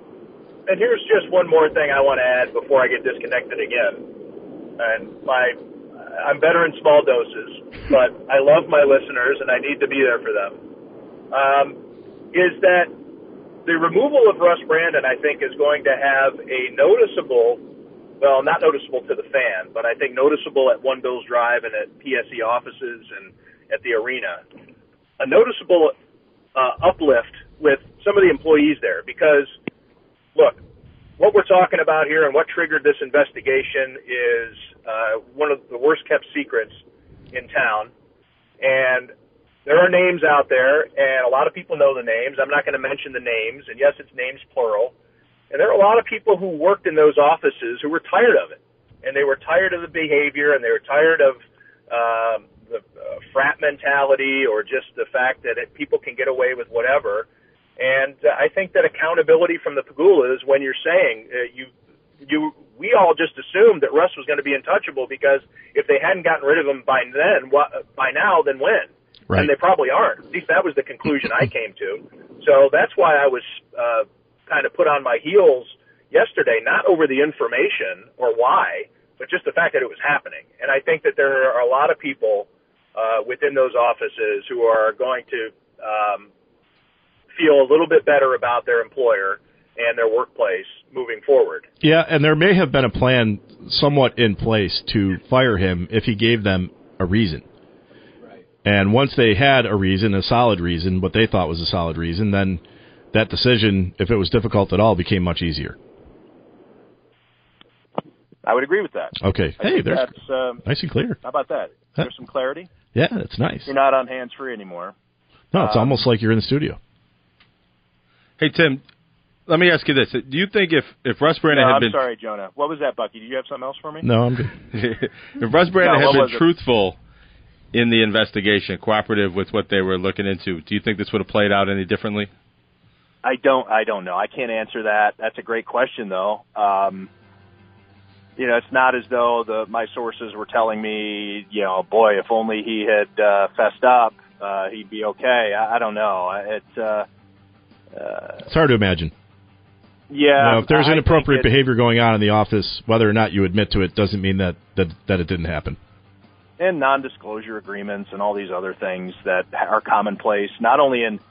Speaker 4: And here's just one more thing I want to add before I get disconnected again. And my, I'm better in small doses, but I love my listeners and I need to be there for them. Um, is that the removal of Russ Brandon, I think, is going to have a noticeable, well, not noticeable to the fan, but I think noticeable at One Bills Drive and at P S E offices and at the arena, a noticeable uh, uplift with some of the employees there. Because, look, what we're talking about here and what triggered this investigation is uh, one of the worst-kept secrets in town. And there are names out there, and a lot of people know the names. I'm not going to mention the names, and yes, it's names plural. And there are a lot of people who worked in those offices who were tired of it. And they were tired of the behavior, and they were tired of um, the uh, frat mentality or just the fact that it, people can get away with whatever. And uh, I think that accountability from the Pegulas, when you're saying uh, you, you, we all just assumed that Russ was going to be untouchable because if they hadn't gotten rid of him by then, wh- by now, then when? Right. And they probably aren't. At least that was the conclusion I came to. So that's why I was uh, kind of put on my heels yesterday, not over the information or why, but just the fact that it was happening. And I think that there are a lot of people uh, within those offices who are going to um, feel a little bit better about their employer and their workplace moving forward.
Speaker 1: Yeah, and there may have been a plan somewhat in place to fire him if he gave them a reason. And once they had a reason, a solid reason, what they thought was a solid reason, then that decision, if it was difficult at all, became much easier.
Speaker 5: I would agree with that.
Speaker 1: Okay.
Speaker 5: I
Speaker 1: hey, there's
Speaker 5: that's, um,
Speaker 1: nice and clear.
Speaker 5: How about that?
Speaker 1: Huh?
Speaker 5: There's some clarity.
Speaker 1: Yeah, that's nice.
Speaker 5: You're not on hands-free anymore.
Speaker 1: No, it's
Speaker 5: um,
Speaker 1: almost like you're in the studio.
Speaker 3: Hey, Tim, let me ask you this. Do you think if, if Russ Brandon
Speaker 5: no,
Speaker 3: had
Speaker 5: I'm
Speaker 3: been...
Speaker 5: sorry, Jonah. What was that, Bucky? Did you have something else for me?
Speaker 1: No, I'm good.
Speaker 3: if Russ Brandon
Speaker 5: No, what
Speaker 3: had
Speaker 5: was
Speaker 3: been
Speaker 5: it?
Speaker 3: truthful in the investigation, cooperative with what they were looking into, do you think this would have played out any differently?
Speaker 5: I don't. I don't know. I can't answer that. That's a great question, though. Um, you know, it's not as though the my sources were telling me, you know, boy, if only he had uh, fessed up, uh, he'd be okay. I, I don't know. It's uh, uh,
Speaker 1: It's hard to imagine.
Speaker 5: yeah.
Speaker 1: You know, if there's
Speaker 5: I
Speaker 1: inappropriate
Speaker 5: think it-
Speaker 1: behavior going on in the office, whether or not you admit to it doesn't mean that, that, that it didn't happen.
Speaker 5: and non-disclosure agreements and all these other things that are commonplace, not only in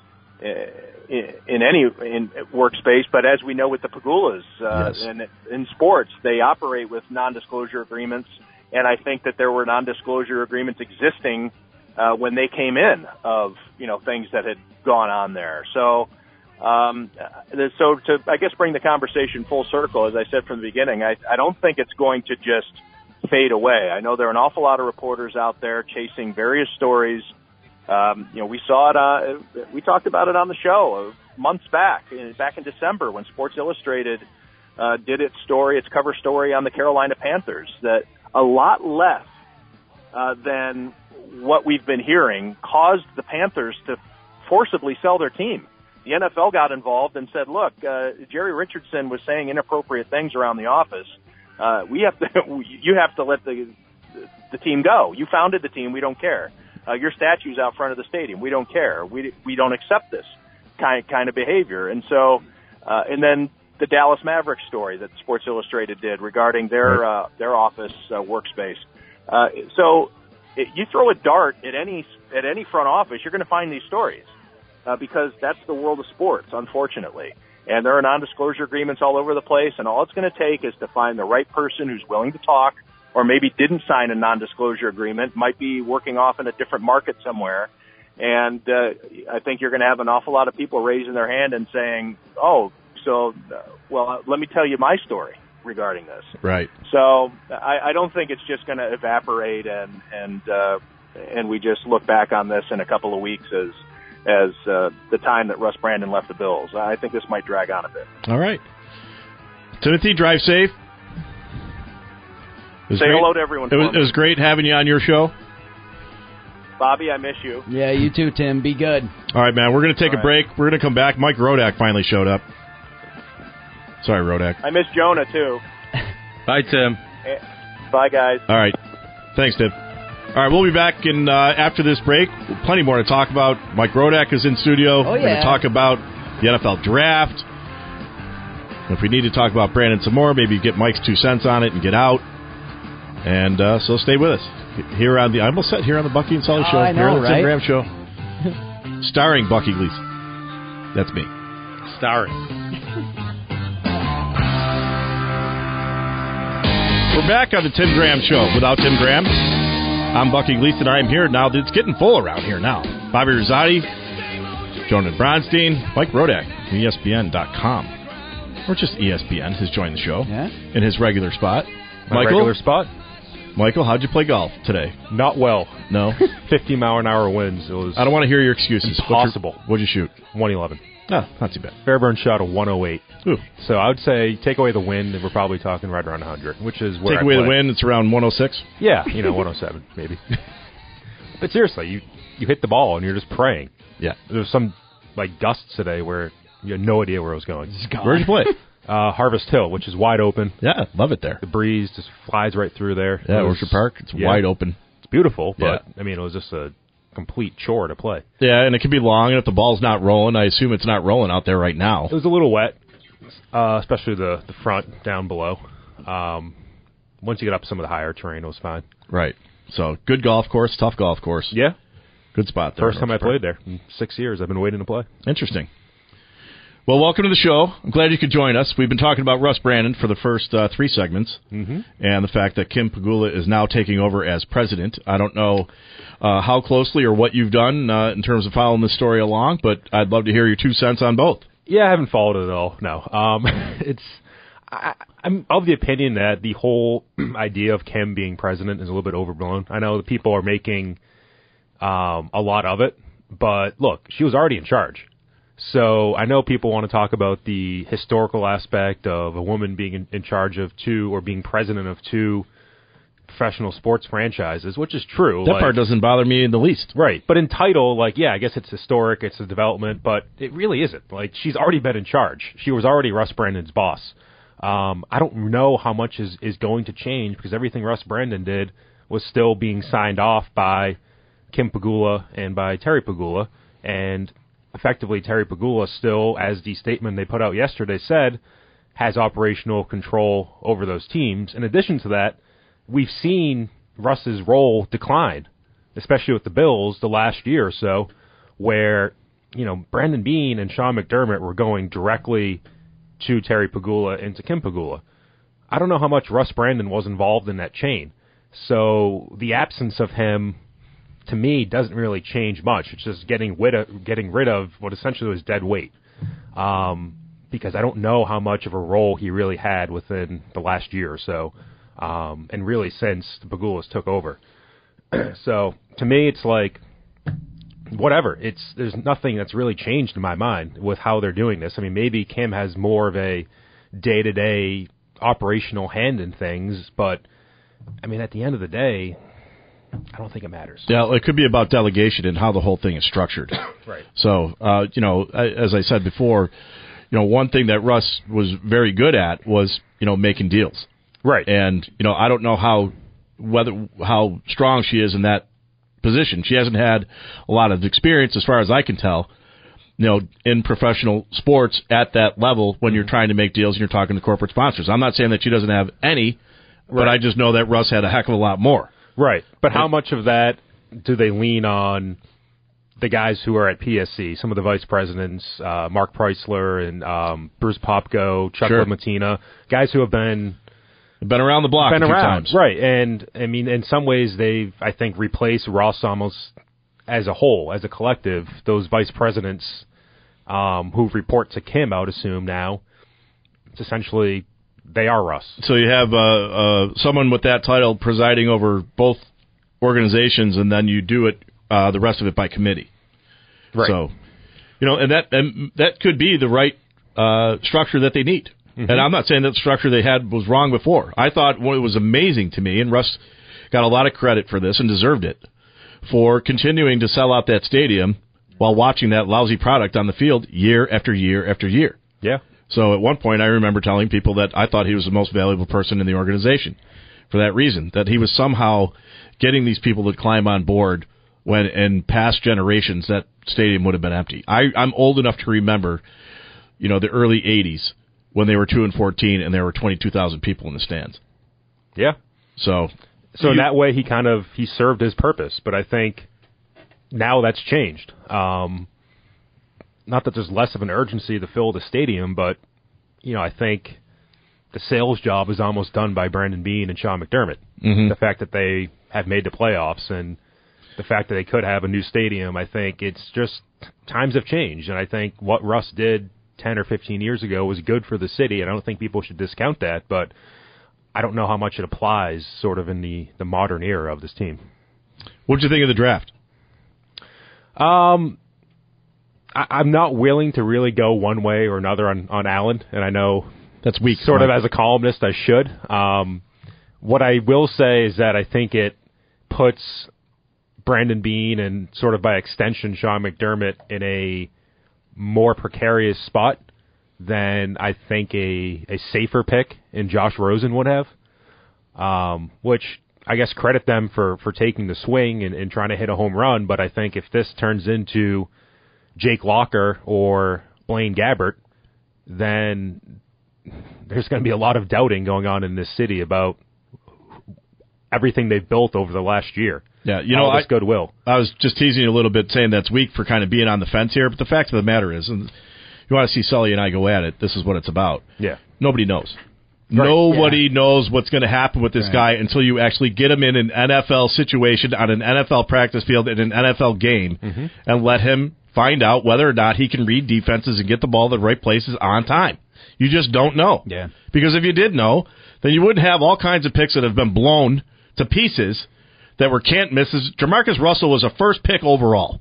Speaker 5: in any in workspace, but as we know with the Pagulas uh,
Speaker 1: Yes.
Speaker 5: in in sports, they operate with non-disclosure agreements, and I think that there were non-disclosure agreements existing uh, when they came in of you know things that had gone on there. So. Um, so to, I guess, bring the conversation full circle, as I said from the beginning, I, I don't think it's going to just fade away. I know there are an awful lot of reporters out there chasing various stories. Um, you know, we saw it, uh, we talked about it on the show months back, back in December when Sports Illustrated uh, did its story, its cover story on the Carolina Panthers, that a lot less uh, than what we've been hearing caused the Panthers to forcibly sell their team. The N F L got involved and said, look, uh, Jerry Richardson was saying inappropriate things around the office. Uh, we have to, you have to let the, the team go. You founded the team. We don't care. Uh, your statue's out front of the stadium. We don't care. We, we don't accept this kind, kind of behavior. And so, uh, and then the Dallas Mavericks story that Sports Illustrated did regarding their, uh, their office uh, workspace. Uh, so it, you throw a dart at any, at any front office, you're going to find these stories. Uh, because that's the world of sports, unfortunately. And there are non-disclosure agreements all over the place, and all it's going to take is to find the right person who's willing to talk, or maybe didn't sign a non-disclosure agreement, might be working off in a different market somewhere. And uh, I think you're going to have an awful lot of people raising their hand and saying, oh, so, uh, well, let me tell you my story regarding this.
Speaker 1: Right.
Speaker 5: So I, I don't think it's just going to evaporate and, and, uh, and we just look back on this in a couple of weeks as as uh, the time that Russ Brandon left the Bills. I think this might drag on a bit.
Speaker 1: All right. Timothy, drive safe.
Speaker 5: Say
Speaker 1: great.
Speaker 5: hello to everyone.
Speaker 1: It was,
Speaker 5: for
Speaker 1: it
Speaker 5: me.
Speaker 1: was great having you on your show.
Speaker 5: Bobby, I miss you.
Speaker 2: Yeah, you too, Tim. Be good.
Speaker 1: All right, man. We're going to take
Speaker 5: All
Speaker 1: a
Speaker 5: right.
Speaker 1: break. We're going to come back. Mike Rodak finally showed up. Sorry, Rodak.
Speaker 5: I miss Jonah, too.
Speaker 3: Bye, Tim.
Speaker 5: Eh, Bye, guys.
Speaker 1: All right. Thanks, Tim. All right, we'll be back in uh, after this break. Plenty more to talk about. Mike Rodak is in studio.
Speaker 2: Oh,
Speaker 1: We're going
Speaker 2: yeah.
Speaker 1: to talk about the N F L draft. If we need to talk about Brandon some more, maybe get Mike's two cents on it and get out. And uh, so stay with us here on the. I almost said here on the Bucky and Sully
Speaker 2: Oh,
Speaker 1: show.
Speaker 2: I
Speaker 1: here on
Speaker 2: know,
Speaker 1: the Tim
Speaker 2: right?
Speaker 1: Graham show, starring Bucky Gleason. That's me.
Speaker 3: Starring.
Speaker 1: We're back on the Tim Graham show. Without Tim Graham, I'm Bucky Gleason. I am here now. It's getting full around here now. Bobby Rosati, Jonah Bronstein, Mike Rodak, E S P N dot com. Or just E S P N has joined the show
Speaker 2: Yeah.
Speaker 1: in his regular spot.
Speaker 6: My
Speaker 1: Michael,
Speaker 6: regular spot?
Speaker 1: Michael, how'd you play golf today?
Speaker 6: Not well.
Speaker 1: No?
Speaker 6: fifty mile an hour winds. It was
Speaker 1: I don't want to hear your excuses. What's your-
Speaker 6: Impossible.
Speaker 1: What'd you shoot?
Speaker 6: one eleven.
Speaker 1: No, not too bad.
Speaker 6: Fairburn shot a one oh eight.
Speaker 1: Ooh.
Speaker 6: So I would say take away the wind, and we're probably talking right around one hundred, which is where
Speaker 1: Take
Speaker 6: I
Speaker 1: away the
Speaker 6: play.
Speaker 1: wind, it's around one oh six.
Speaker 6: Yeah, you know, one oh seven maybe. But seriously, you you hit the ball and you're just praying.
Speaker 1: Yeah.
Speaker 6: There was some like gusts today where you had no idea where it was going.
Speaker 1: Where'd you play?
Speaker 6: Uh, Harvest Hill, which is wide open.
Speaker 1: Yeah, love it there.
Speaker 6: The breeze just flies right through there.
Speaker 1: Yeah,
Speaker 6: It was-
Speaker 1: Orchard Park. It's
Speaker 6: yeah,
Speaker 1: wide open.
Speaker 6: It's beautiful, but
Speaker 1: Yeah.
Speaker 6: I mean, it was just a complete chore to play.
Speaker 1: Yeah, and it can be long, and if the ball's not rolling, I assume it's not rolling out there right now.
Speaker 6: It was a little wet, uh, especially the, the front down below. Um, once you get up some of the higher terrain, it was fine.
Speaker 1: Right. So, good golf course, tough golf course.
Speaker 6: Yeah,
Speaker 1: Good spot there.
Speaker 6: first
Speaker 1: in
Speaker 6: time I
Speaker 1: Orchard Park.
Speaker 6: played there in six years. I've been waiting to play.
Speaker 1: Interesting. Well, welcome to the show. I'm glad you could join us. We've been talking about Russ Brandon for the first uh, three segments,
Speaker 6: mm-hmm.
Speaker 1: and the fact that Kim Pegula is now taking over as president. I don't know uh, how closely or what you've done uh, in terms of following this story along, but I'd love to hear your two cents on both.
Speaker 6: Yeah, I haven't followed it at all. No, um, it's I, I'm of the opinion that the whole idea of Kim being president is a little bit overblown. I know the people are making um, a lot of it, but look, she was already in charge. So I know people want to talk about the historical aspect of a woman being in, in charge of two or being president of two professional sports franchises, which is true.
Speaker 1: That
Speaker 6: like,
Speaker 1: part doesn't bother me in the least.
Speaker 6: Right. But in title, like, yeah, I guess it's historic, it's a development, but it really isn't. Like, she's already been in charge. She was already Russ Brandon's boss. Um, I don't know how much is, is going to change because everything Russ Brandon did was still being signed off by Kim Pegula and by Terry Pegula, and effectively, Terry Pegula still, as the statement they put out yesterday said, has operational control over those teams. In addition to that, we've seen Russ's role decline, especially with the Bills the last year or so, where, you know, Brandon Beane and Sean McDermott were going directly to Terry Pegula and to Kim Pegula. I don't know how much Russ Brandon was involved in that chain. So the absence of him, to me, doesn't really change much. It's just getting rid of, getting rid of what essentially was dead weight. Um, because I don't know how much of a role he really had within the last year or so, um, and really since the Pegulas took over. So to me, it's like, whatever. It's there's nothing that's really changed in my mind with how they're doing this. I mean, maybe Kim has more of a day-to-day operational hand in things, but, I mean, at the end of the day, I don't think it matters.
Speaker 1: Yeah, it could be about delegation and how the whole thing is structured.
Speaker 6: Right.
Speaker 1: So, uh, you know, as I said before, you know, one thing that Russ was very good at was, you know, making deals.
Speaker 6: Right.
Speaker 1: And, you know, I don't know how whether how strong she is in that position. She hasn't had a lot of experience, as far as I can tell, you know, in professional sports at that level when you're trying to make deals and you're talking to corporate sponsors. I'm not saying that she doesn't have any, right. but I just know that Russ had a heck of a lot more.
Speaker 6: Right. But how much of that do they lean on the guys who are at P S C, some of the vice presidents, uh, Mark Preisler and um, Bruce Popko, Chuck
Speaker 1: Sure.
Speaker 6: LaMattina, guys who have been
Speaker 1: been around the block
Speaker 6: been
Speaker 1: a few
Speaker 6: around,
Speaker 1: times.
Speaker 6: right? And I mean, in some ways, they've I think replaced Ross almost as a whole, as a collective. Those vice presidents um, who report to Kim, I would assume now, it's essentially they are Russ.
Speaker 1: So you have uh, uh, someone with that title presiding over both organizations, and then you do it uh, the rest of it by committee.
Speaker 6: Right.
Speaker 1: So, you know, and that and that could be the right uh, structure that they need. Mm-hmm. And I'm not saying that the structure they had was wrong before. I thought what was amazing to me, and Russ got a lot of credit for this and deserved it, for continuing to sell out that stadium while watching that lousy product on the field year after year after year.
Speaker 6: Yeah.
Speaker 1: So at one point I remember telling people that I thought he was the most valuable person in the organization for that reason, that he was somehow getting these people to climb on board when in past generations that stadium would have been empty. I, I'm old enough to remember, you know, the early eighties when they were two and fourteen and there were twenty-two thousand people in the stands.
Speaker 6: Yeah.
Speaker 1: So,
Speaker 6: so
Speaker 1: you,
Speaker 6: in that way, he kind of he served his purpose. But I think now that's changed. Um, not that there's less of an urgency to fill the stadium, but you know, I think the sales job is almost done by Brandon Beane and Sean McDermott.
Speaker 1: Mm-hmm.
Speaker 6: The fact that they have made the playoffs and the fact that they could have a new stadium, I think it's just times have changed. And I think what Russ did ten or fifteen years ago was good for the city, and I don't think people should discount that, but I don't know how much it applies sort of in the, the modern era of this team.
Speaker 1: What did you think of the draft?
Speaker 6: Um, I, I'm not willing to really go one way or another on, on Allen, and I know
Speaker 1: that's weak.
Speaker 6: Sort
Speaker 1: Mike.
Speaker 6: of as a columnist, I should. Um, what I will say is that I think it puts Brandon Beane and sort of by extension Sean McDermott in a more precarious spot than I think a, a safer pick in Josh Rosen would have, um, which I guess credit them for, for taking the swing and, and trying to hit a home run, but I think if this turns into Jake Locker or Blaine Gabbert, then there's going to be a lot of doubting going on in this city about everything they've built over the last year.
Speaker 1: Yeah, you know,
Speaker 6: all this
Speaker 1: I,
Speaker 6: goodwill.
Speaker 1: I was just teasing you a little bit, saying that's weak for kind of being on the fence here, but the fact of the matter is, and you want to see Sully and I go at it, this is what it's about.
Speaker 6: Yeah.
Speaker 1: Nobody knows.
Speaker 6: Right.
Speaker 1: Nobody
Speaker 2: Yeah.
Speaker 1: knows what's going to happen with this
Speaker 2: Right.
Speaker 1: guy until you actually get him in an N F L situation on an N F L practice field in an N F L game
Speaker 6: Mm-hmm.
Speaker 1: and let him find out whether or not he can read defenses and get the ball to the right places on time. You just don't know.
Speaker 2: Yeah.
Speaker 1: Because if you did know, then you wouldn't have all kinds of picks that have been blown to pieces that were can't misses. Jamarcus Russell was a first pick overall.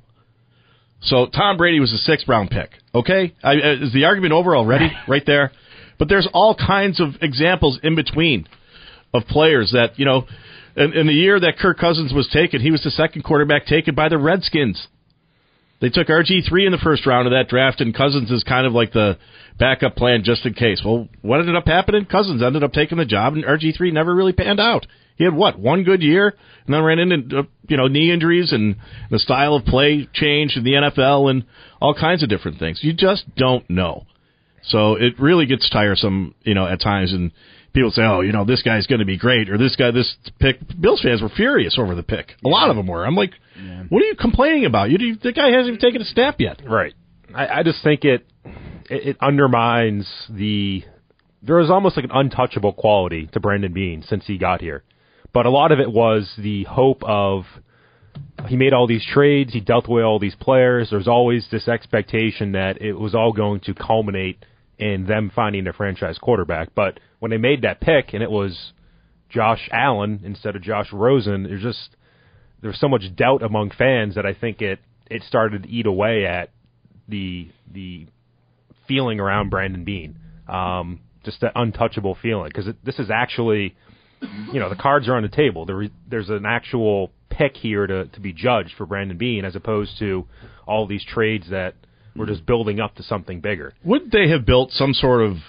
Speaker 1: So Tom Brady was a sixth round pick. Okay? I, is the argument over already? Right there? But there's all kinds of examples in between of players that, you know, in, in the year that Kirk Cousins was taken, he was the second quarterback taken by the Redskins. They took R G three in the first round of that draft, and Cousins is kind of like the backup plan just in case. Well, what ended up happening? Cousins ended up taking the job, and R G three never really panned out. He had, what, one good year, and then ran into, uh, you know, knee injuries, and the style of play changed in the N F L and all kinds of different things. You just don't know. So it really gets tiresome, you know, at times, and people say, oh, you know, this guy's going to be great, or this guy, this pick. Bills fans were furious over the pick. A lot of them were. I'm like, yeah. What are you complaining about? You, the guy hasn't even taken a snap yet.
Speaker 6: Right. I, I just think it, it it undermines the. There was almost like an untouchable quality to Brandon Beane since he got here, but a lot of it was the hope of. He made all these trades. He dealt away all these players. There's always this expectation that it was all going to culminate in them finding a franchise quarterback. But when they made that pick and it was Josh Allen instead of Josh Rosen, there's just there's so much doubt among fans that I think it it started to eat away at the the feeling around Brandon Beane, um, just that untouchable feeling, because this is actually, you know, the cards are on the table. There, there's an actual pick here to, to be judged for Brandon Beane, as opposed to all these trades that were just building up to something bigger.
Speaker 1: Would they have built some sort of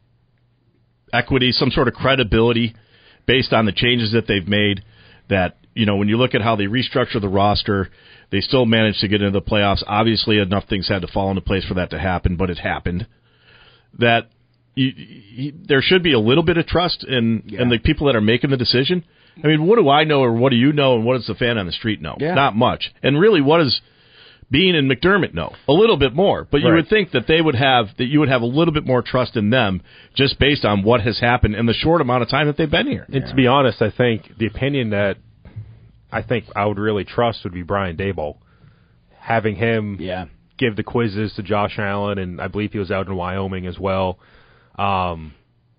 Speaker 1: equity, some sort of credibility based on the changes that they've made that, you know, when you look at how they restructure the roster, they still managed to get into the playoffs. Obviously, enough things had to fall into place for that to happen, but it happened. That you, you, there should be a little bit of trust in, yeah. in the people that are making the decision. I mean, what do I know, or what do you know, and what does the fan on the street know?
Speaker 2: Yeah.
Speaker 1: Not much. And really, what does Beane and McDermott know? A little bit more. But you
Speaker 6: right.
Speaker 1: would think that they would have that you would have a little bit more trust in them just based on what has happened in the short amount of time that they've been here.
Speaker 6: And yeah. to be honest, I think the opinion that I think I would really trust would be Brian Daboll. Having him
Speaker 2: yeah.
Speaker 6: give the quizzes to Josh Allen, and I believe he was out in Wyoming as well. Um,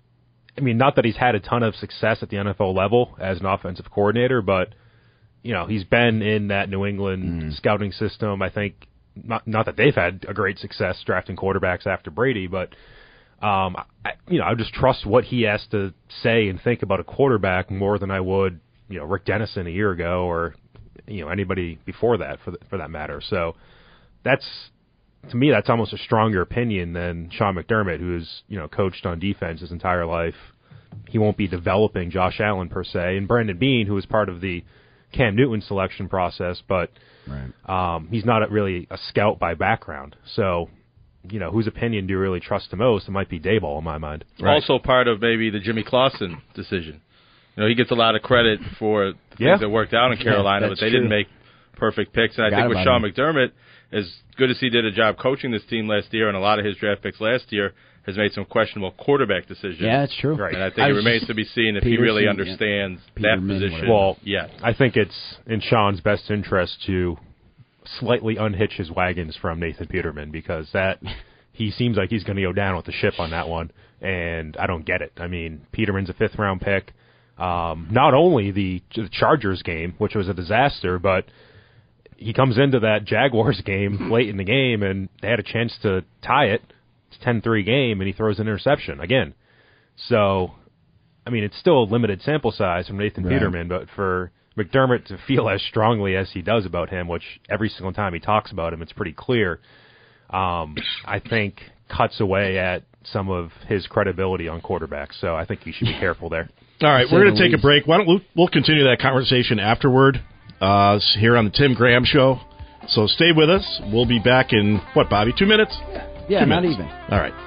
Speaker 6: I mean, not that he's had a ton of success at the N F L level as an offensive coordinator, but you know, he's been in that New England mm. scouting system. I think not not that they've had a great success drafting quarterbacks after Brady, but um, I, you know, I just trust what he has to say and think about a quarterback more than I would, you know, Rick Dennison a year ago, or you know, anybody before that for the, for that matter. So that's, to me, that's almost a stronger opinion than Sean McDermott, who's, you know, coached on defense his entire life. He won't be developing Josh Allen per se, and Brandon Beane, who was part of the Cam Newton selection process, but
Speaker 2: right.
Speaker 6: um, he's not really a scout by background. So, you know, whose opinion do you really trust the most? It might be Daboll in my mind.
Speaker 3: Right. Also part of maybe the Jimmy Clausen decision. You know, he gets a lot of credit for the
Speaker 6: yeah.
Speaker 3: things that worked out in Carolina,
Speaker 2: yeah,
Speaker 3: but they
Speaker 2: true.
Speaker 3: didn't make perfect picks. And I think with Sean him. McDermott, as good as he did a job coaching this team last year, and a lot of his draft picks last year, has made some questionable quarterback decisions.
Speaker 2: Yeah, that's true.
Speaker 3: Right. And I think
Speaker 2: I
Speaker 3: it remains to be seen if
Speaker 2: Peterson,
Speaker 3: he really understands
Speaker 2: yeah.
Speaker 3: that
Speaker 2: Peterman,
Speaker 3: position.
Speaker 6: Well,
Speaker 3: yeah.
Speaker 6: I think it's in Sean's best interest to slightly unhitch his wagons from Nathan Peterman, because that he seems like he's going to go down with the ship on that one, and I don't get it. I mean, Peterman's a fifth-round pick. Um, not only the, the Chargers game, which was a disaster, but he comes into that Jaguars game late in the game, and they had a chance to tie it. It's ten three game, and he throws an interception again. So, I mean, it's still a limited sample size from Nathan right. Peterman, but for McDermott to feel as strongly as he does about him, which every single time he talks about him, it's pretty clear, um, I think cuts away at some of his credibility on quarterbacks. So I think he should be careful there.
Speaker 1: All right, we're going to take a break. Why don't we, we'll continue that conversation afterward uh, here on the Tim Graham Show. So stay with us. We'll be back in, what, Bobby, two minutes?
Speaker 2: Yeah,
Speaker 1: two
Speaker 2: not
Speaker 1: minutes.
Speaker 2: even.
Speaker 1: All right.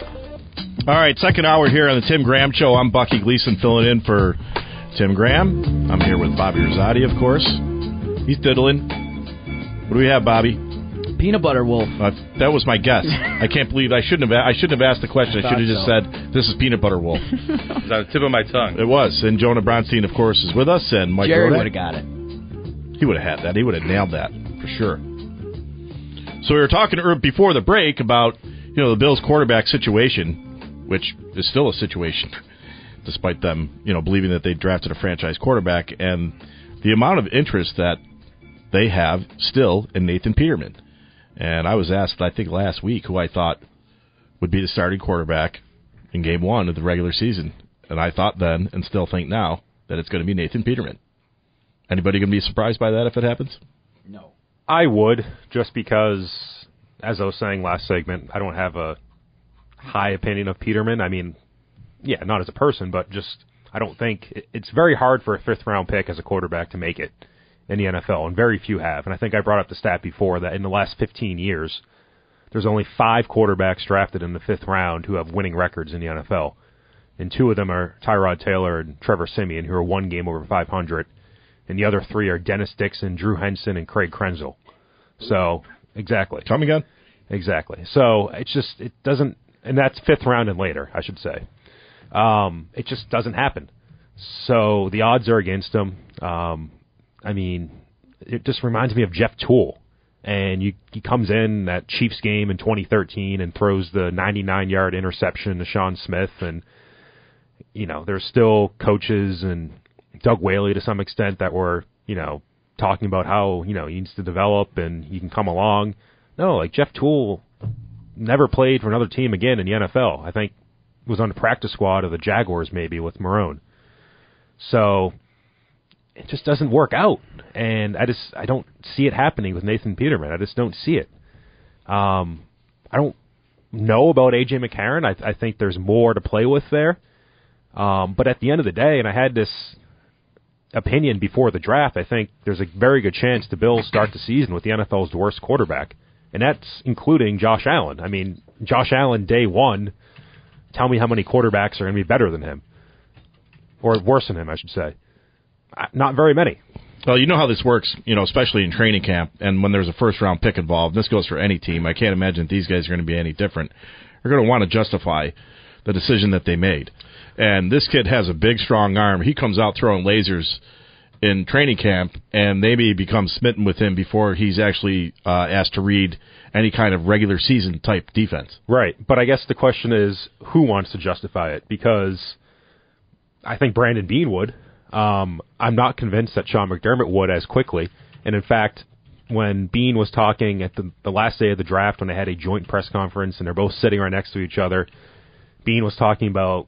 Speaker 1: All right, second hour here on the Tim Graham Show. I'm Bucky Gleason filling in for Tim Graham. I'm here with Bobby Rosati, of course. He's diddling. What do we have, Bobby?
Speaker 2: Peanut Butter Wolf.
Speaker 1: Uh, that was my guess. I can't believe I shouldn't have. I shouldn't have asked the question. I, I should have just
Speaker 2: so.
Speaker 1: said, "This is Peanut Butter Wolf."
Speaker 3: It's on the tip of my tongue.
Speaker 1: It was, and Jonah Bronstein, of course, is with us, and Mike
Speaker 2: Jerry
Speaker 1: Rodak.
Speaker 2: would have got it.
Speaker 1: He would have had that. He would have nailed that for sure. So we were talking before the break about you know the Bills' quarterback situation, which is still a situation, despite them you know believing that they drafted a franchise quarterback, and the amount of interest that they have still in Nathan Peterman. And I was asked, I think last week, who I thought would be the starting quarterback in game one of the regular season. And I thought then, and still think now, that it's going to be Nathan Peterman. Anybody going to be surprised by that if it happens?
Speaker 2: No.
Speaker 6: I would, just because, as I was saying last segment, I don't have a high opinion of Peterman. I mean, yeah, not as a person, but just I don't think it's very hard for a fifth-round pick as a quarterback to make it in the N F L, and very few have. And I think I brought up the stat before that in the last fifteen years, there's only five quarterbacks drafted in the fifth round who have winning records in the N F L. And two of them are Tyrod Taylor and Trevor Siemian, who are one game over five hundred. And the other three are Dennis Dixon, Drew Henson, and Craig Krenzel. So, exactly.
Speaker 1: Tell me again.
Speaker 6: Exactly. So, it's just, it doesn't, and that's fifth round and later, I should say. Um, it just doesn't happen. So, the odds are against him. Um, I mean, it just reminds me of Jeff Toole. And you, he comes in that Chiefs game in twenty thirteen and throws the ninety-nine-yard interception to Sean Smith. And, you know, there's still coaches and Doug Whaley to some extent that were, you know, talking about how, you know, he needs to develop and he can come along. No, like Jeff Toole never played for another team again in the N F L. I think was on the practice squad of the Jaguars maybe with Marone. So it just doesn't work out, and I just I don't see it happening with Nathan Peterman. I just don't see it. Um, I don't know about A J McCarron. I, I think there's more to play with there. Um, but at the end of the day, and I had this opinion before the draft, I think there's a very good chance the Bills start the season with the N F L's worst quarterback, and that's including Josh Allen. I mean, Josh Allen day one. Tell me how many quarterbacks are going to be better than him, or worse than him, I should say. Not very many.
Speaker 1: Well, you know how this works, you know, especially in training camp, and when there's a first-round pick involved. This goes for any team. I can't imagine these guys are going to be any different. They're going to want to justify the decision that they made. And this kid has a big, strong arm. He comes out throwing lasers in training camp, and they may become smitten with him before he's actually uh, asked to read any kind of regular season-type defense.
Speaker 6: Right, but I guess the question is, who wants to justify it? Because I think Brandon Beane would. Um, I'm not convinced that Sean McDermott would as quickly. And in fact, when Beane was talking at the, the last day of the draft, when they had a joint press conference and they're both sitting right next to each other, Beane was talking about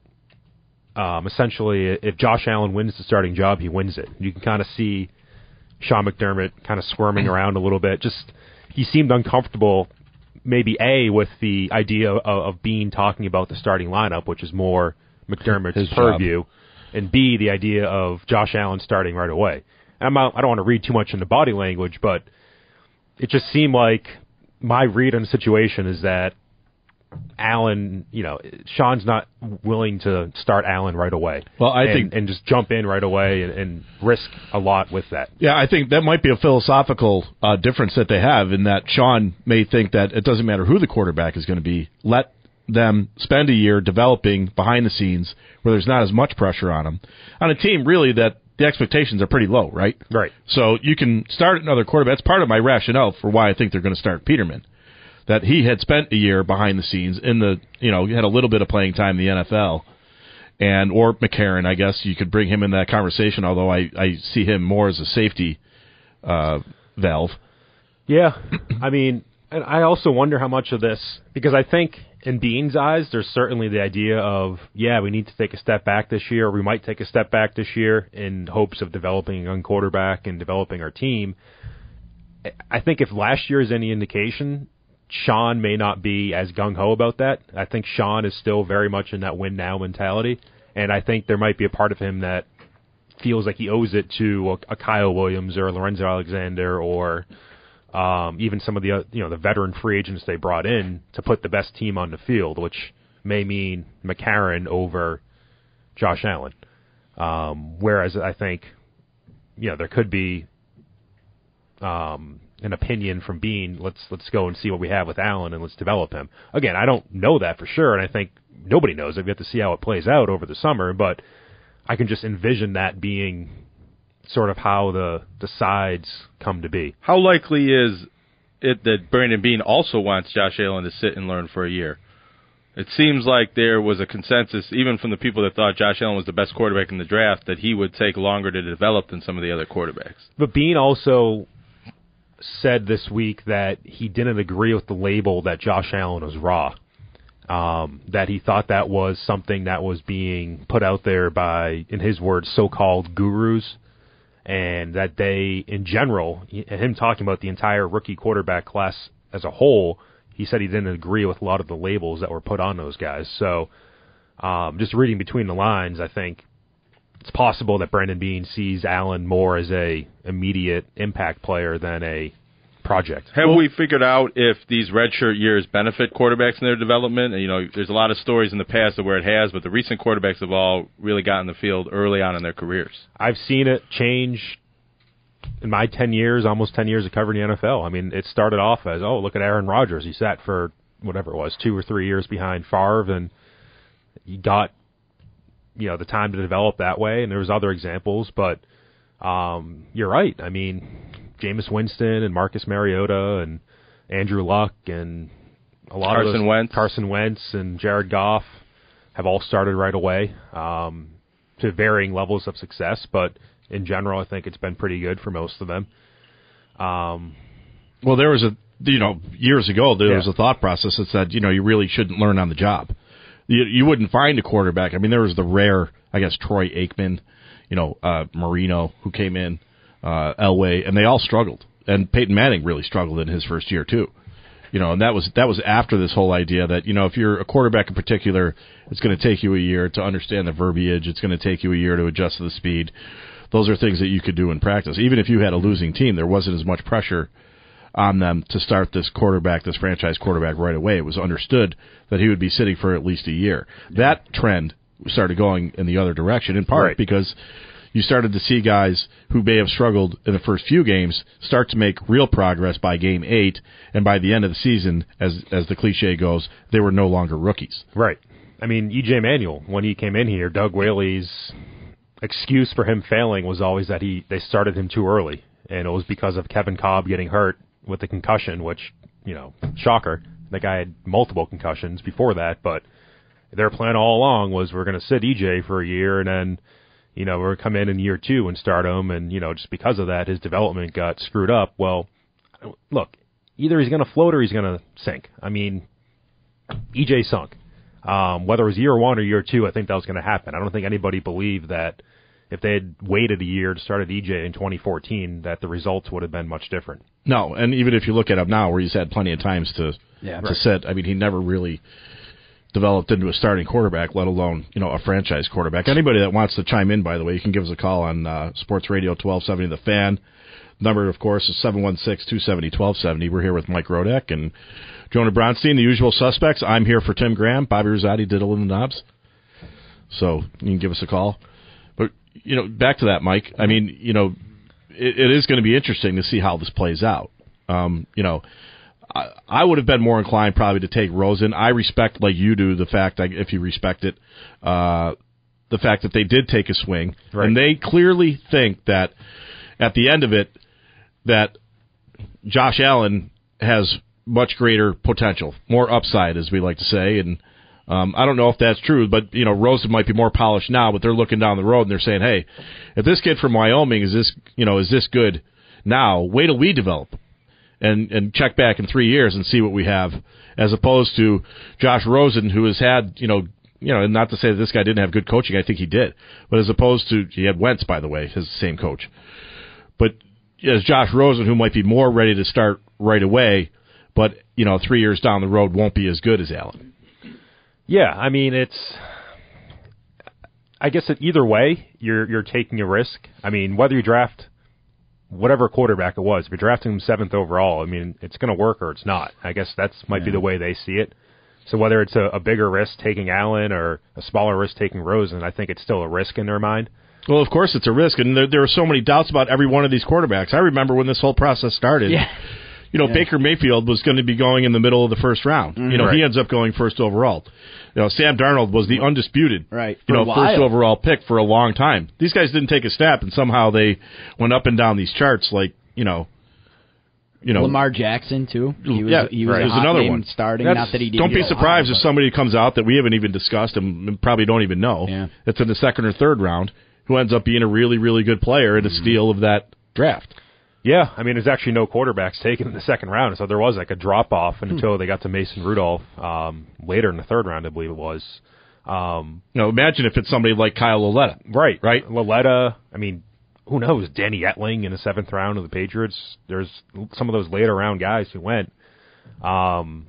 Speaker 6: um, essentially if Josh Allen wins the starting job, he wins it. You can kind of see Sean McDermott kind of squirming around a little bit. Just he seemed uncomfortable, maybe A, with the idea of, of Beane talking about the starting lineup, which is more McDermott's
Speaker 1: His
Speaker 6: purview.
Speaker 1: job.
Speaker 6: And B, the idea of Josh Allen starting right away. And I'm not, I don't want to read too much into body language, but it just seemed like my read on the situation is that Allen, you know, Sean's not willing to start Allen right away.
Speaker 1: Well, I
Speaker 6: and,
Speaker 1: think
Speaker 6: and just jump in right away and, and risk a lot with that.
Speaker 1: Yeah, I think that might be a philosophical uh, difference that they have in that Sean may think that it doesn't matter who the quarterback is going to be. Let them spend a year developing behind the scenes where there's not as much pressure on them. On a team, really, that the expectations are pretty low, right?
Speaker 6: Right.
Speaker 1: So you can start another quarterback. That's part of my rationale for why I think they're going to start Peterman. That he had spent a year behind the scenes in the, you know, he had a little bit of playing time in the N F L. And, or McCarron, I guess you could bring him in that conversation, although I, I see him more as a safety uh, valve.
Speaker 6: Yeah. I mean, and I also wonder how much of this, because I think in Beane's eyes, there's certainly the idea of, yeah, we need to take a step back this year, or we might take a step back this year in hopes of developing a young quarterback and developing our team. I think if last year is any indication, Sean may not be as gung-ho about that. I think Sean is still very much in that win-now mentality, and I think there might be a part of him that feels like he owes it to a, a Kyle Williams or a Lorenzo Alexander or Um, even some of the you know the veteran free agents they brought in to put the best team on the field, which may mean McCarron over Josh Allen. Um, whereas I think you know there could be um, an opinion from Beane. Let's let's go and see what we have with Allen and let's develop him. Again, I don't know that for sure, and I think nobody knows it. We have to see how it plays out over the summer, but I can just envision that being sort of how the the sides come to be.
Speaker 3: How likely is it that Brandon Beane also wants Josh Allen to sit and learn for a year? It seems like there was a consensus, even from the people that thought Josh Allen was the best quarterback in the draft, that he would take longer to develop than some of the other quarterbacks.
Speaker 6: But Beane also said this week that he didn't agree with the label that Josh Allen was raw, um, that he thought that was something that was being put out there by, in his words, so-called gurus, and that they, in general, and him talking about the entire rookie quarterback class as a whole, he said he didn't agree with a lot of the labels that were put on those guys. So um, just reading between the lines, I think it's possible that Brandon Beane sees Allen more as a immediate impact player than a project.
Speaker 3: Have well, we figured out if these redshirt years benefit quarterbacks in their development? And, you know, there's a lot of stories in the past of where it has, but the recent quarterbacks have all really gotten the field early on in their careers.
Speaker 6: I've seen it change in my ten years, almost ten years of covering the N F L. I mean, it started off as, oh, look at Aaron Rodgers. He sat for whatever it was, two or three years behind Favre, and he got, you know, the time to develop that way. And there was other examples, but um, you're right. I mean, Jameis Winston and Marcus Mariota and Andrew Luck and a lot
Speaker 3: Carson
Speaker 6: of those,
Speaker 3: Wentz.
Speaker 6: Carson Wentz and Jared Goff have all started right away um, to varying levels of success, but in general, I think it's been pretty good for most of them. Um,
Speaker 1: well, there was a, you know, years ago, there
Speaker 6: yeah.
Speaker 1: was a thought process that said, you know, you really shouldn't learn on the job. You, you wouldn't find a quarterback. I mean, there was the rare, I guess, Troy Aikman, you know, uh, Marino, who came in, uh, Elway, and they all struggled. And Peyton Manning really struggled in his first year, too. You know, and that was that was after this whole idea that, you know, if you're a quarterback in particular, it's going to take you a year to understand the verbiage. It's going to take you a year to adjust to the speed. Those are things that you could do in practice. Even if you had a losing team, there wasn't as much pressure on them to start this quarterback, this franchise quarterback right away. It was understood that he would be sitting for at least a year. That trend started going in the other direction, in part
Speaker 6: right.
Speaker 1: because you started to see guys who may have struggled in the first few games start to make real progress by game eight, and by the end of the season, as as the cliche goes, they were no longer rookies.
Speaker 6: Right. I mean, E J Manuel, when he came in here, Doug Whaley's excuse for him failing was always that he they started him too early, and it was because of Kevin Kolb getting hurt with the concussion, which, you know, shocker. The guy had multiple concussions before that, but their plan all along was we're going to sit E J for a year, and then, you know, we're going to come in in year two and start him, and, you know, just because of that, his development got screwed up. Well, look, either he's going to float or he's going to sink. I mean, E J sunk. Um, whether it was year one or year two, I think that was going to happen. I don't think anybody believed that if they had waited a year to start at E J in twenty fourteen, that the results would have been much different.
Speaker 1: No, and even if you look at him now, where he's had plenty of times to
Speaker 2: yeah,
Speaker 1: to
Speaker 2: right.
Speaker 1: sit, I mean, he never really developed into a starting quarterback, let alone, you know, a franchise quarterback. Anybody that wants to chime in, by the way, you can give us a call on uh, Sports Radio twelve seventy The Fan. Number, of course, is seven one six, two seven zero, one two seven zero. We're here with Mike Rodak and Jonah Bronstein, the usual suspects. I'm here for Tim Graham, Bobby Rosati, Diddle in the Knobs. So you can give us a call. But, you know, back to that, Mike. I mean, you know, it, it is going to be interesting to see how this plays out. Um, you know, I, I would have been more inclined probably to take Rosen. I respect, like you do, the fact, if you respect it, uh, the fact that they did take a swing.
Speaker 6: Right.
Speaker 1: And they clearly think that at the end of it, that Josh Allen has much greater potential, more upside, as we like to say. And um, I don't know if that's true, but, you know, Rosen might be more polished now, but they're looking down the road and they're saying, hey, if this kid from Wyoming is this, you know, is this good now, wait till we develop and, and check back in three years and see what we have, as opposed to Josh Rosen, who has had, you know, you know, and not to say that this guy didn't have good coaching, I think he did, but as opposed to, he had Wentz, by the way, his same coach. But as Josh Rosen, who might be more ready to start right away, but, you know, three years down the road won't be as good as Allen.
Speaker 6: Yeah, I mean, it's, I guess that either way, you're you're taking a risk. I mean, whether you draft whatever quarterback it was, if you're drafting him seventh overall, I mean, it's going to work or it's not. I guess that's might yeah. be the way they see it. So whether it's a, a bigger risk taking Allen or a smaller risk taking Rosen, I think it's still a risk in their mind.
Speaker 1: Well, of course it's a risk, and there, there are so many doubts about every one of these quarterbacks. I remember when this whole process started.
Speaker 2: Yeah.
Speaker 1: You know,
Speaker 2: Yeah.
Speaker 1: Baker Mayfield was going to be going in the middle of the first round.
Speaker 2: Mm-hmm.
Speaker 1: You know,
Speaker 6: Right.
Speaker 1: he ends up going first overall. You know, Sam Darnold was the undisputed,
Speaker 2: Right.
Speaker 1: you
Speaker 2: For
Speaker 1: know,
Speaker 2: a while.
Speaker 1: first overall pick for a long time. These guys didn't take a step, and somehow they went up and down these charts like, you know, you know,
Speaker 2: Lamar Jackson too. He was,
Speaker 1: yeah,
Speaker 2: he was
Speaker 1: right.
Speaker 2: a
Speaker 1: There's
Speaker 2: hot
Speaker 1: another
Speaker 2: name
Speaker 1: one.
Speaker 2: starting.
Speaker 1: That's-
Speaker 2: Not that he did.
Speaker 1: Don't be surprised if somebody comes out that we haven't even discussed and probably don't even know.
Speaker 2: Yeah.
Speaker 1: That's in the second or third round, who ends up being a really, really good player and a steal of that draft.
Speaker 6: Yeah, I mean, there's actually no quarterbacks taken in the second round, so there was like a drop off
Speaker 1: Hmm.
Speaker 6: until they got to Mason Rudolph um, later in the third round, I believe it was. Um,
Speaker 1: You know, imagine if it's somebody like Kyle Laletta.
Speaker 6: right,
Speaker 1: Right.
Speaker 6: Laletta. I mean, who knows? Danny Etling in the seventh round of the Patriots. There's some of those later round guys who went. Um,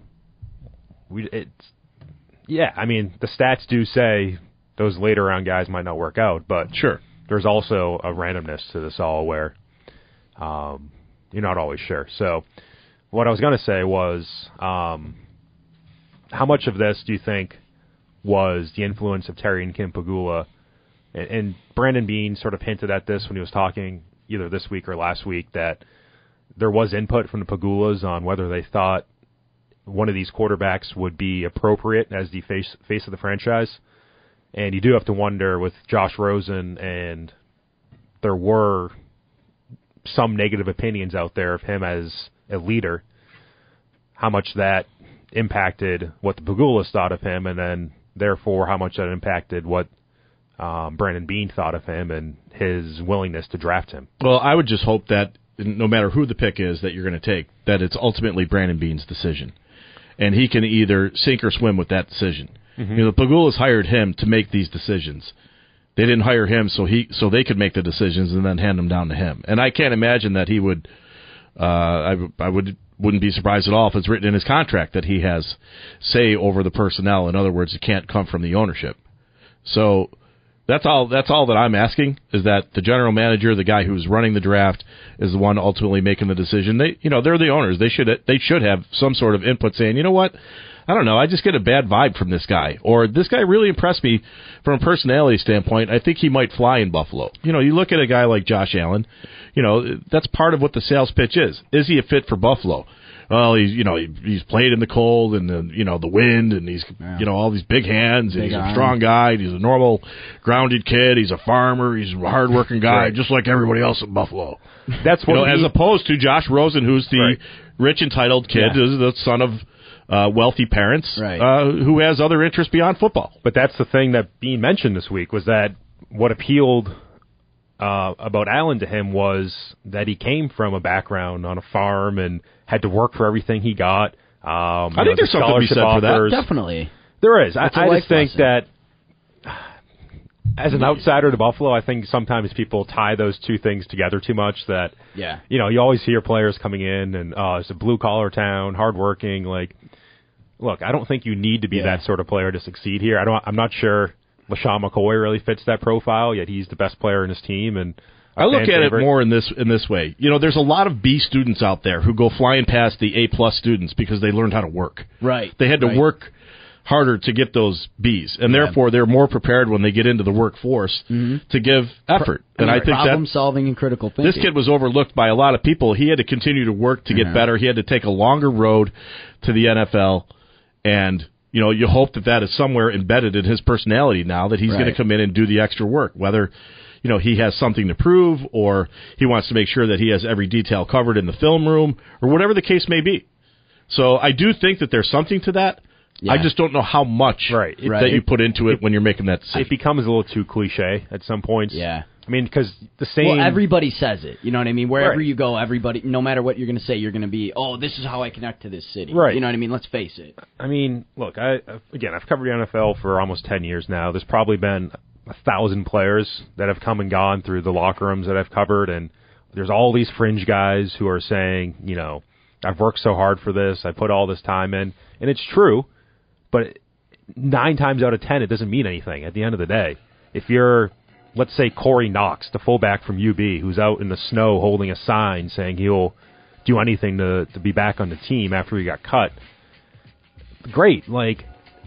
Speaker 6: we it's yeah. I mean, the stats do say those later round guys might not work out, but
Speaker 1: Sure.
Speaker 6: there's also a randomness to this all where um, you're not always sure. So what I was going to say was, um, how much of this do you think was the influence of Terry and Kim Pagula? And, and Brandon Beane sort of hinted at this when he was talking either this week or last week, that there was input from the Pagulas on whether they thought one of these quarterbacks would be appropriate as the face face of the franchise. And you do have to wonder with Josh Rosen, and there were some negative opinions out there of him as a leader, how much that impacted what the Pagulas thought of him, and then therefore how much that impacted what um, Brandon Beane thought of him and his willingness to draft him.
Speaker 1: Well, I would just hope that no matter who the pick is that you're going to take, that it's ultimately Brandon Beane's decision. And he can either sink or swim with that decision. Mm-hmm. You know, the Pagulas hired him to make these decisions. They didn't hire him so he so they could make the decisions and then hand them down to him. And I can't imagine that he would. Uh, I, I would wouldn't be surprised at all if it's written in his contract that he has say over the personnel. In other words, it can't come from the ownership. So that's all. That's all that I'm asking is that the general manager, the guy who's running the draft, is the one ultimately making the decision. They, you know, they're the owners. They should they should have some sort of input saying, you know what. I don't know, I just get a bad vibe from this guy. Or this guy really impressed me from a personality standpoint. I think he might fly in Buffalo. You know, you look at a guy like Josh Allen, you know, that's part of what the sales pitch is. Is he a fit for Buffalo? Well, he's, you know, he, he's played in the cold and the, you know, the wind, and he's, yeah. you know, all these big hands, and
Speaker 2: big
Speaker 1: he's
Speaker 2: arms.
Speaker 1: a strong guy, he's a normal, grounded kid, he's a farmer, he's a hardworking guy,
Speaker 6: right.
Speaker 1: just like everybody else in Buffalo.
Speaker 6: That's what
Speaker 1: you know,
Speaker 6: we,
Speaker 1: as opposed to Josh Rosen, who's the
Speaker 6: right.
Speaker 1: rich, entitled kid,
Speaker 6: Yeah.
Speaker 1: is the son of Uh, wealthy parents
Speaker 2: right.
Speaker 1: uh, who has other interests beyond football.
Speaker 6: But that's the thing that Beane mentioned this week, was that what appealed uh, about Allen to him was that he came from a background on a farm and had to work for everything he got. Um,
Speaker 1: I
Speaker 6: you
Speaker 1: think
Speaker 6: know,
Speaker 1: there's
Speaker 6: the
Speaker 1: something to be said for that.
Speaker 6: offers.
Speaker 2: Definitely.
Speaker 6: There is. I,
Speaker 2: It's a
Speaker 6: I
Speaker 2: life
Speaker 6: just think
Speaker 2: lesson.
Speaker 6: that as an outsider to Buffalo, I think sometimes people tie those two things together too much. That
Speaker 2: Yeah.
Speaker 6: you know, you always hear players coming in and uh, it's a blue collar town, hardworking. Like, look, I don't think you need to be
Speaker 2: Yeah.
Speaker 6: that sort of player to succeed here. I don't. I'm not sure LaShawn McCoy really fits that profile. Yet he's the best player in his team, and a
Speaker 1: I look
Speaker 6: fan
Speaker 1: at
Speaker 6: favorite.
Speaker 1: it more in this in this way. You know, there's a lot of B students out there who go flying past the A plus students because they learned how to work.
Speaker 2: Right.
Speaker 1: They had to
Speaker 2: right.
Speaker 1: work harder to get those B's, and
Speaker 2: Yeah.
Speaker 1: therefore they're more prepared when they get into the workforce
Speaker 2: Mhm.
Speaker 1: to give effort. And I think
Speaker 2: problem
Speaker 1: that
Speaker 2: solving and critical thinking.
Speaker 1: this kid was overlooked by a lot of people. He had to continue to work to get
Speaker 2: Yeah.
Speaker 1: better. He had to take a longer road to the N F L, and you know, you hope that that is somewhere embedded in his personality now, that he's
Speaker 2: Right.
Speaker 1: going to come in and do the extra work, whether you know he has something to prove or he wants to make sure that he has every detail covered in the film room or whatever the case may be. So I do think that there's something to that.
Speaker 2: Yeah.
Speaker 1: I just don't know how much
Speaker 6: Right.
Speaker 1: that
Speaker 2: Right.
Speaker 1: you put into it when you're making that decision.
Speaker 6: It becomes a little too cliche at some points.
Speaker 2: Yeah.
Speaker 6: I mean, because the same.
Speaker 2: Well, everybody says it. You know what I mean? Wherever
Speaker 6: Right.
Speaker 2: you go, everybody, no matter what you're going to say, you're going to be, oh, this is how I connect to this city.
Speaker 6: Right.
Speaker 2: You know what I mean? Let's face it.
Speaker 6: I mean, look, I again, I've covered the N F L for almost ten years now. There's probably been a thousand players that have come and gone through the locker rooms that I've covered, and there's all these fringe guys who are saying, you know, I've worked so hard for this, I put all this time in, and it's true, but nine times out of ten, it doesn't mean anything at the end of the day. If you're, let's say, Corey Knox, the fullback from U B, who's out in the snow holding a sign saying he'll do anything to, to be back on the team after he got cut, great. Like,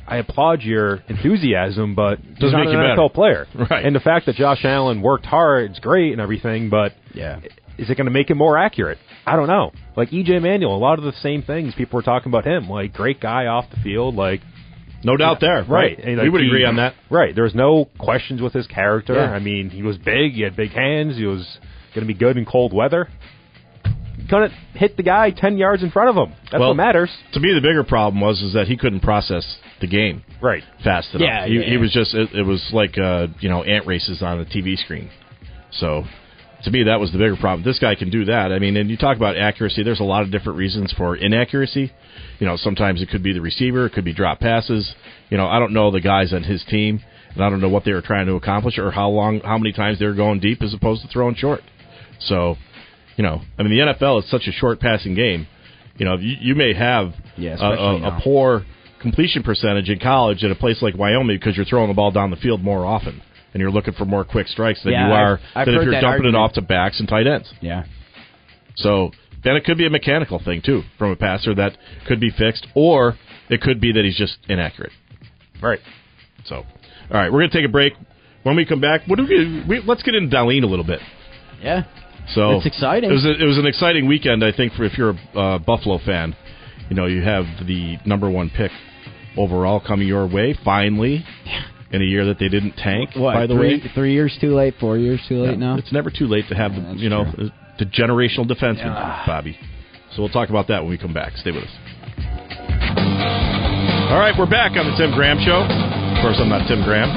Speaker 6: I applaud your enthusiasm, but he's
Speaker 1: Doesn't
Speaker 6: not
Speaker 1: make
Speaker 6: an
Speaker 1: you
Speaker 6: N F L
Speaker 1: better.
Speaker 6: player.
Speaker 1: Right.
Speaker 6: And the fact that Josh Allen worked hard, it's great and everything, but
Speaker 2: Yeah.
Speaker 6: is it going to make him more accurate? I don't know. Like E J Manuel, a lot of the same things people were talking about him. Like, great guy off the field, like...
Speaker 1: No doubt there.
Speaker 6: Right.
Speaker 1: right.
Speaker 6: And,
Speaker 1: we
Speaker 6: like,
Speaker 1: would
Speaker 6: he-
Speaker 1: agree on that.
Speaker 6: Right. There was no questions with his character.
Speaker 2: Yeah.
Speaker 6: I mean, he was big. He had big hands. He was going to be good in cold weather. Couldn't hit the guy ten yards in front of him. That's
Speaker 1: Well,
Speaker 6: what matters.
Speaker 1: To me, the bigger problem was is that he couldn't process the game
Speaker 6: Right.
Speaker 1: fast enough.
Speaker 2: Yeah,
Speaker 1: he,
Speaker 2: yeah,
Speaker 1: he
Speaker 2: yeah.
Speaker 1: was just it, it was like uh, you know ant races on a T V screen. So to me, that was the bigger problem. This guy can do that. I mean, and you talk about accuracy. There's a lot of different reasons for inaccuracy. You know, sometimes it could be the receiver, it could be drop passes. You know, I don't know the guys on his team, and I don't know what they were trying to accomplish or how long, how many times they were going deep as opposed to throwing short. So, you know, I mean, the N F L is such a short passing game. You know, you, you may have
Speaker 2: Yeah,
Speaker 1: a,
Speaker 2: especially
Speaker 1: a,
Speaker 2: now.
Speaker 1: a poor completion percentage in college at a place like Wyoming because you're throwing the ball down the field more often, and you're looking for more quick strikes than
Speaker 2: Yeah,
Speaker 1: you are
Speaker 2: I've- I've
Speaker 1: than if
Speaker 2: heard
Speaker 1: you're
Speaker 2: that
Speaker 1: dumping
Speaker 2: argument.
Speaker 1: it off to backs and tight ends.
Speaker 2: Yeah.
Speaker 1: So then it could be a mechanical thing, too, from a passer that could be fixed, or it could be that he's just inaccurate.
Speaker 6: Right.
Speaker 1: So, all right, we're going to take a break. When we come back, what do we, we let's get into Darlene a little bit.
Speaker 2: Yeah.
Speaker 1: So
Speaker 2: It's exciting.
Speaker 1: It was a, it was an exciting weekend, I think, for if you're a uh, Buffalo fan. You know, you have the number one pick overall coming your way finally in a year that they didn't tank.
Speaker 2: What,
Speaker 1: by the
Speaker 2: three,
Speaker 1: way,
Speaker 2: three years too late, four years too late now?
Speaker 1: it's never too late to have the
Speaker 2: Yeah, that's
Speaker 1: you know
Speaker 2: true.
Speaker 1: the generational defenseman,
Speaker 2: Yeah.
Speaker 1: Bobby. So we'll talk about that when we come back. Stay with us. All right, we're back on the Tim Graham Show. Of course, I'm not Tim Graham.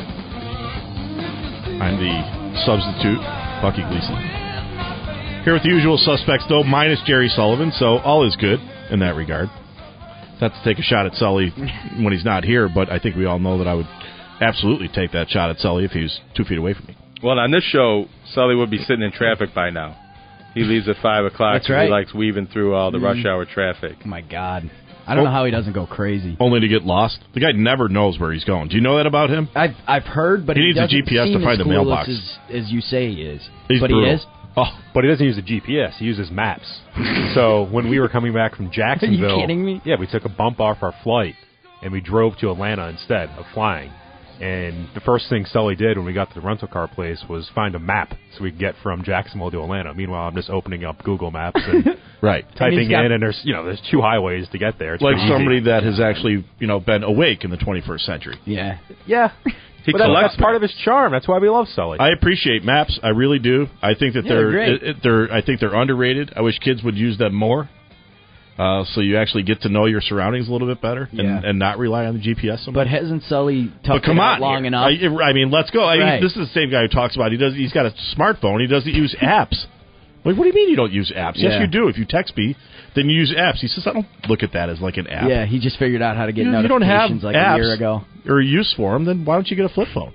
Speaker 1: I'm the substitute, Bucky Gleason. Here with the usual suspects, though, minus Jerry Sullivan, so all is good in that regard. Not to take a shot at Sully when he's not here, but I think we all know that I would absolutely take that shot at Sully if he was two feet away from me.
Speaker 3: Well, on this show, Sully would be sitting in traffic by now. He leaves at five o'clock.
Speaker 2: That's
Speaker 3: 'cause
Speaker 2: right.
Speaker 3: He likes weaving through all the rush hour traffic.
Speaker 2: Oh, my God. I don't know how he doesn't go crazy.
Speaker 1: Only to get lost. The guy never knows where he's going. Do you know that about him?
Speaker 2: I've I've heard, but
Speaker 1: He
Speaker 2: he,
Speaker 1: needs a
Speaker 2: doesn't
Speaker 1: G P S to
Speaker 2: seem
Speaker 1: find
Speaker 2: as
Speaker 1: the
Speaker 2: clueless
Speaker 1: mailbox.
Speaker 2: As, as you say he is.
Speaker 1: He's
Speaker 2: but
Speaker 1: brutal.
Speaker 2: he is.
Speaker 1: Oh,
Speaker 6: But he doesn't use a G P S. He uses maps. So when we were coming back from Jacksonville...
Speaker 2: kidding me?
Speaker 6: Yeah, we took a bump off our flight, and we drove to Atlanta instead of flying. And the first thing Sully did when we got to the rental car place was find a map so we could get from Jacksonville to Atlanta. Meanwhile, I'm just opening up Google Maps and
Speaker 1: right.
Speaker 6: typing
Speaker 2: he's got-
Speaker 6: in, and there's you know there's two highways to get there. It's
Speaker 1: Like
Speaker 6: pretty easy.
Speaker 1: somebody that has actually, you know, been awake in the twenty-first century.
Speaker 2: Yeah.
Speaker 6: Yeah.
Speaker 3: He
Speaker 6: But that,
Speaker 3: collects
Speaker 6: that's part of his charm. That's why we love Sully.
Speaker 1: I appreciate maps. I really do. I think that
Speaker 2: Yeah,
Speaker 1: they're,
Speaker 2: they're great.
Speaker 1: it, it- they're I think they're underrated. I wish kids would use them more. Uh, so you actually get to know your surroundings a little bit better and,
Speaker 2: Yeah.
Speaker 1: and not rely on the G P S so much.
Speaker 2: But hasn't Sully
Speaker 1: But
Speaker 2: toughed
Speaker 1: come
Speaker 2: it out
Speaker 1: on,
Speaker 2: long enough?
Speaker 1: I, I mean, let's go. I mean,
Speaker 2: Right.
Speaker 1: this is the same guy who talks about he does. He's got a smartphone. He doesn't use apps. Like, what do you mean you don't use apps? Yes,
Speaker 2: Yeah.
Speaker 1: you do. If you text me, then you use apps. He says, I don't look at that as like an app.
Speaker 2: Yeah, he just figured out how to get
Speaker 1: You, you don't have
Speaker 2: notifications like
Speaker 1: apps
Speaker 2: a year ago.
Speaker 1: or a use for them. Then why don't you get a flip phone?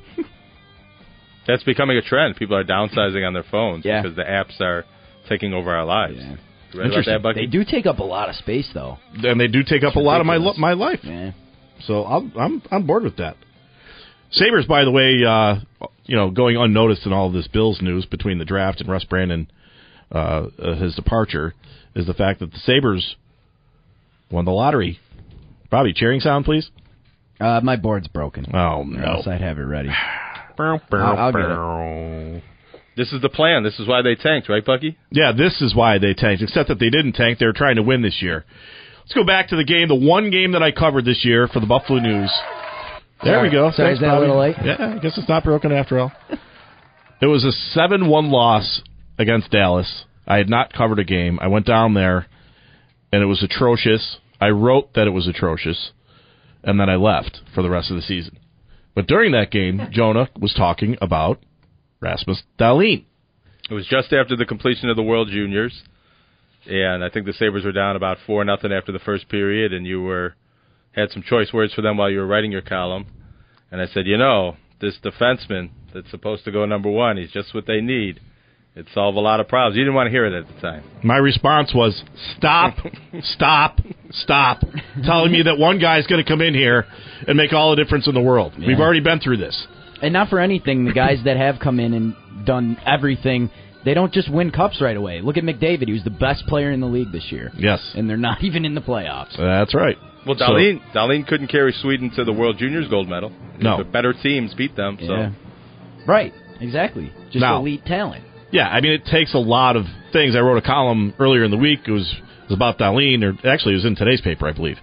Speaker 3: That's becoming a trend. People are downsizing on their phones
Speaker 2: Yeah.
Speaker 3: because the apps are taking over our lives.
Speaker 2: Yeah.
Speaker 3: You read about
Speaker 1: Interesting.
Speaker 3: that, Bucky?
Speaker 2: They do take up a lot of space, though.
Speaker 1: And they do take up a lot of my
Speaker 2: ridiculous.
Speaker 1: li- my life.
Speaker 2: Yeah.
Speaker 1: So I'm I'm on board with that. Sabres, by the way, uh, you know, going unnoticed in all of this Bills news between the draft and Russ Brandon, uh, uh, his departure, is the fact that the Sabres won the lottery. Bobby, cheering sound, please.
Speaker 2: Uh, my board's broken.
Speaker 1: Oh
Speaker 2: Or
Speaker 1: no!
Speaker 2: else I'd have it ready.
Speaker 6: I'll,
Speaker 2: I'll get
Speaker 3: This is the plan. This is why they tanked, right, Bucky?
Speaker 1: Yeah, this is why they tanked. Except that they didn't tank; they were trying to win this year. Let's go back to the game, the one game that I covered this year for the Buffalo News. There
Speaker 2: Sorry.
Speaker 1: we go.
Speaker 2: Sorry,
Speaker 1: Thanks,
Speaker 2: is that a
Speaker 1: Bobby.
Speaker 2: little late?
Speaker 1: Yeah, I guess it's not broken after all. It was a seven one loss against Dallas. I had not covered a game. I went down there, and it was atrocious. I wrote that it was atrocious, and then I left for the rest of the season. But during that game, Jonah was talking about Rasmus Dahlin.
Speaker 3: It was just after the completion of the World Juniors, and I think the Sabres were down about four nothing after the first period, and you were had some choice words for them while you were writing your column. And I said, you know, this defenseman that's supposed to go number one, he's just what they need. It'd solve a lot of problems. You didn't want to hear it at the time.
Speaker 1: My response was, stop, stop, stop, telling me that one guy's going to come in here and make all the difference in the world.
Speaker 2: Yeah.
Speaker 1: We've already been through this.
Speaker 2: And not for anything, the guys that have come in and done everything, they don't just win cups right away. Look at McDavid. He was the best player in the league this year.
Speaker 1: Yes.
Speaker 2: And they're not even in the playoffs.
Speaker 1: That's right.
Speaker 3: Well, Dahlin, so, Dahlin couldn't carry Sweden to the World Juniors gold medal.
Speaker 1: No.
Speaker 3: The better teams beat them. So.
Speaker 2: Yeah. Right, exactly. Just
Speaker 1: now,
Speaker 2: elite talent.
Speaker 1: Yeah, I mean, it takes a lot of things. I wrote a column earlier in the week. It was, it was about Dahlin, or actually it was in today's paper, I believe,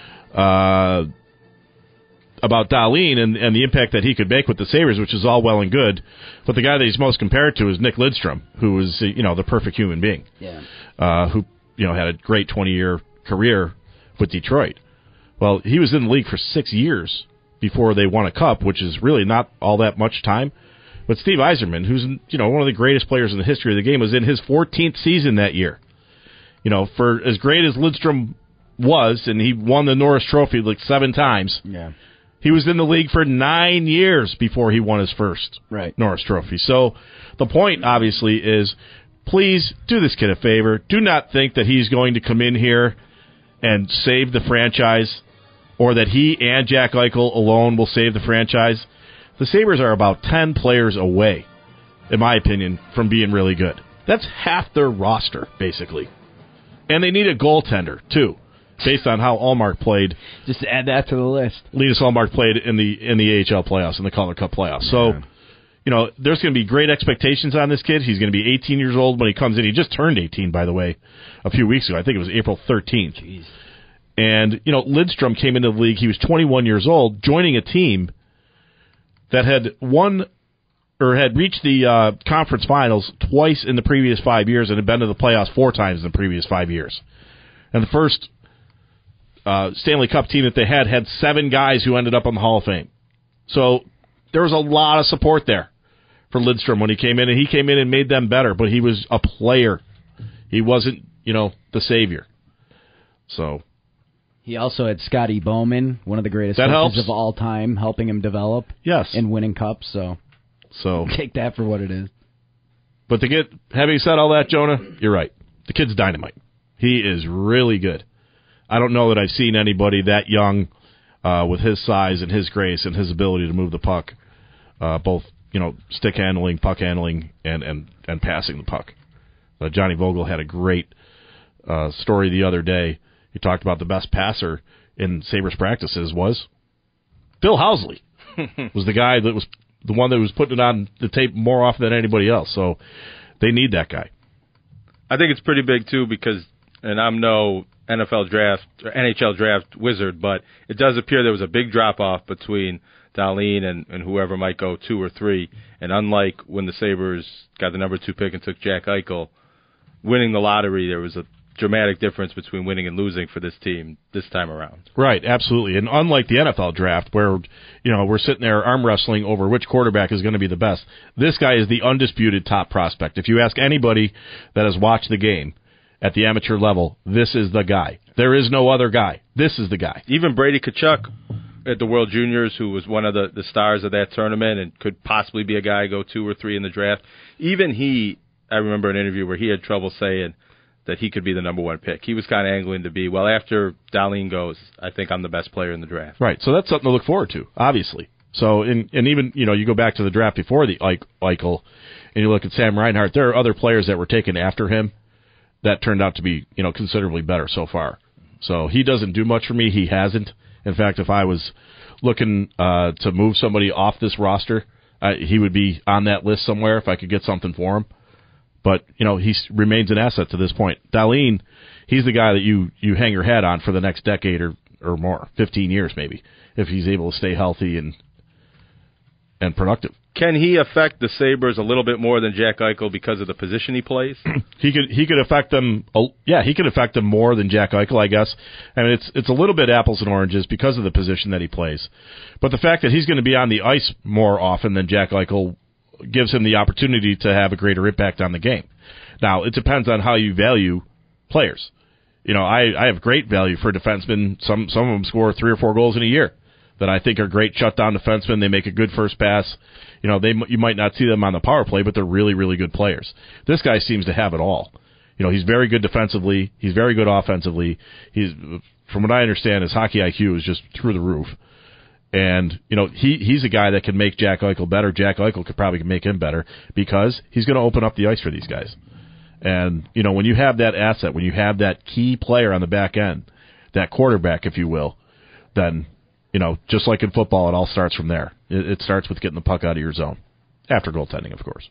Speaker 1: uh, about Dahlin and, and the impact that he could make with the Sabres, which is all well and good. But the guy that he's most compared to is Nick Lidstrom, who was, you know, the perfect human being.
Speaker 2: Yeah.
Speaker 1: Uh, who, you know, had a great twenty-year career with Detroit. Well, he was in the league for six years before they won a cup, which is really not all that much time. But Steve Yzerman, who's, you know, one of the greatest players in the history of the game, was in his fourteenth season that year. You know, for as great as Lidstrom was, and he won the Norris Trophy like seven times,
Speaker 2: yeah.
Speaker 1: he was in the league for nine years before he won his first
Speaker 2: right.
Speaker 1: Norris Trophy. So the point, obviously, is please do this kid a favor. Do not think that he's going to come in here and save the franchise, or that he and Jack Eichel alone will save the franchise. The Sabres are about ten players away, in my opinion, from being really good. That's half their roster, basically. And they need a goaltender, too, based on how Ullmark played.
Speaker 2: Just add that to the list.
Speaker 1: Linus Ullmark played in the in the A H L playoffs, in the Calder Cup playoffs. So,
Speaker 2: yeah.
Speaker 1: you know, there's going to be great expectations on this kid. He's going to be eighteen years old when he comes in. He just turned eighteen, by the way, a few weeks ago. I think it was April thirteenth.
Speaker 2: Jeez.
Speaker 1: And, you know, Lidstrom came into the league. He was twenty-one years old, joining a team that had won or had reached the uh, conference finals twice in the previous five years and had been to the playoffs four times in the previous five years. And the first uh, Stanley Cup team that they had had seven guys who ended up on the Hall of Fame. So there was a lot of support there for Lidstrom when he came in, and he came in and made them better, but he was a player. He wasn't, you know, the savior. So...
Speaker 2: He also had Scotty Bowman, one of the greatest
Speaker 1: that
Speaker 2: coaches
Speaker 1: helps.
Speaker 2: of all time, helping him develop
Speaker 1: yes.
Speaker 2: and winning cups. So,
Speaker 1: so
Speaker 2: take that for what it is.
Speaker 1: But to get, having said all that, Jonah, you're right. The kid's dynamite. He is really good. I don't know that I've seen anybody that young uh, with his size and his grace and his ability to move the puck, uh, both you know stick handling, puck handling, and and, and passing the puck. Uh, Johnny Vogel had a great uh, story the other day. He talked about the best passer in Sabres practices was Bill Housley. was the guy that was the one that was putting it on the tape more often than anybody else. So they need that guy.
Speaker 3: I think it's pretty big, too, because, and I'm no N F L draft, or N H L draft wizard, but it does appear there was a big drop-off between Dahlin and, and whoever might go two or three. And unlike when the Sabres got the number two pick and took Jack Eichel, winning the lottery, there was a dramatic difference between winning and losing for this team this time around.
Speaker 1: Right, absolutely. And unlike the N F L draft where, you know, we're sitting there arm wrestling over which quarterback is going to be the best, this guy is the undisputed top prospect. If you ask anybody that has watched the game at the amateur level, this is the guy. There is no other guy. This is the guy.
Speaker 3: Even Brady Tkachuk at the World Juniors, who was one of the, the stars of that tournament and could possibly be a guy go two or three in the draft, even he, I remember an interview where he had trouble saying that he could be the number one pick. He was kind of angling to be, well, after Dahlin goes, I think I'm the best player in the draft.
Speaker 1: Right, so that's something to look forward to, obviously. So, in, and even, you know, you go back to the draft before the Eichel, and you look at Sam Reinhart, there are other players that were taken after him that turned out to be, you know, considerably better so far. So he doesn't do much for me. He hasn't. In fact, if I was looking uh, to move somebody off this roster, uh, he would be on that list somewhere if I could get something for him. But, you know, he remains an asset to this point. Dahlin, he's the guy that you, you hang your hat on for the next decade or, or more, fifteen years maybe, if he's able to stay healthy and and productive.
Speaker 3: Can he affect the Sabres a little bit more than Jack Eichel because of the position he plays?
Speaker 1: he could he could affect them. Yeah, he could affect them more than Jack Eichel, I guess. I mean, it's it's a little bit apples and oranges because of the position that he plays. But the fact that he's going to be on the ice more often than Jack Eichel gives him the opportunity to have a greater impact on the game. Now, it depends on how you value players. You know, I, I have great value for defensemen. Some some of them score three or four goals in a year that I think are great shutdown defensemen. They make a good first pass. You know, they you might not see them on the power play, but they're really, really good players. This guy seems to have it all. You know, he's very good defensively. He's very good offensively. He's, from what I understand, his hockey I Q is just through the roof. And, you know, he he's a guy that can make Jack Eichel better. Jack Eichel could probably make him better because he's going to open up the ice for these guys. And, you know, when you have that asset, when you have that key player on the back end that quarterback, if you will, then, you know, just like in football, it all starts from there. It, it starts with getting the puck out of your zone. After goaltending, of course.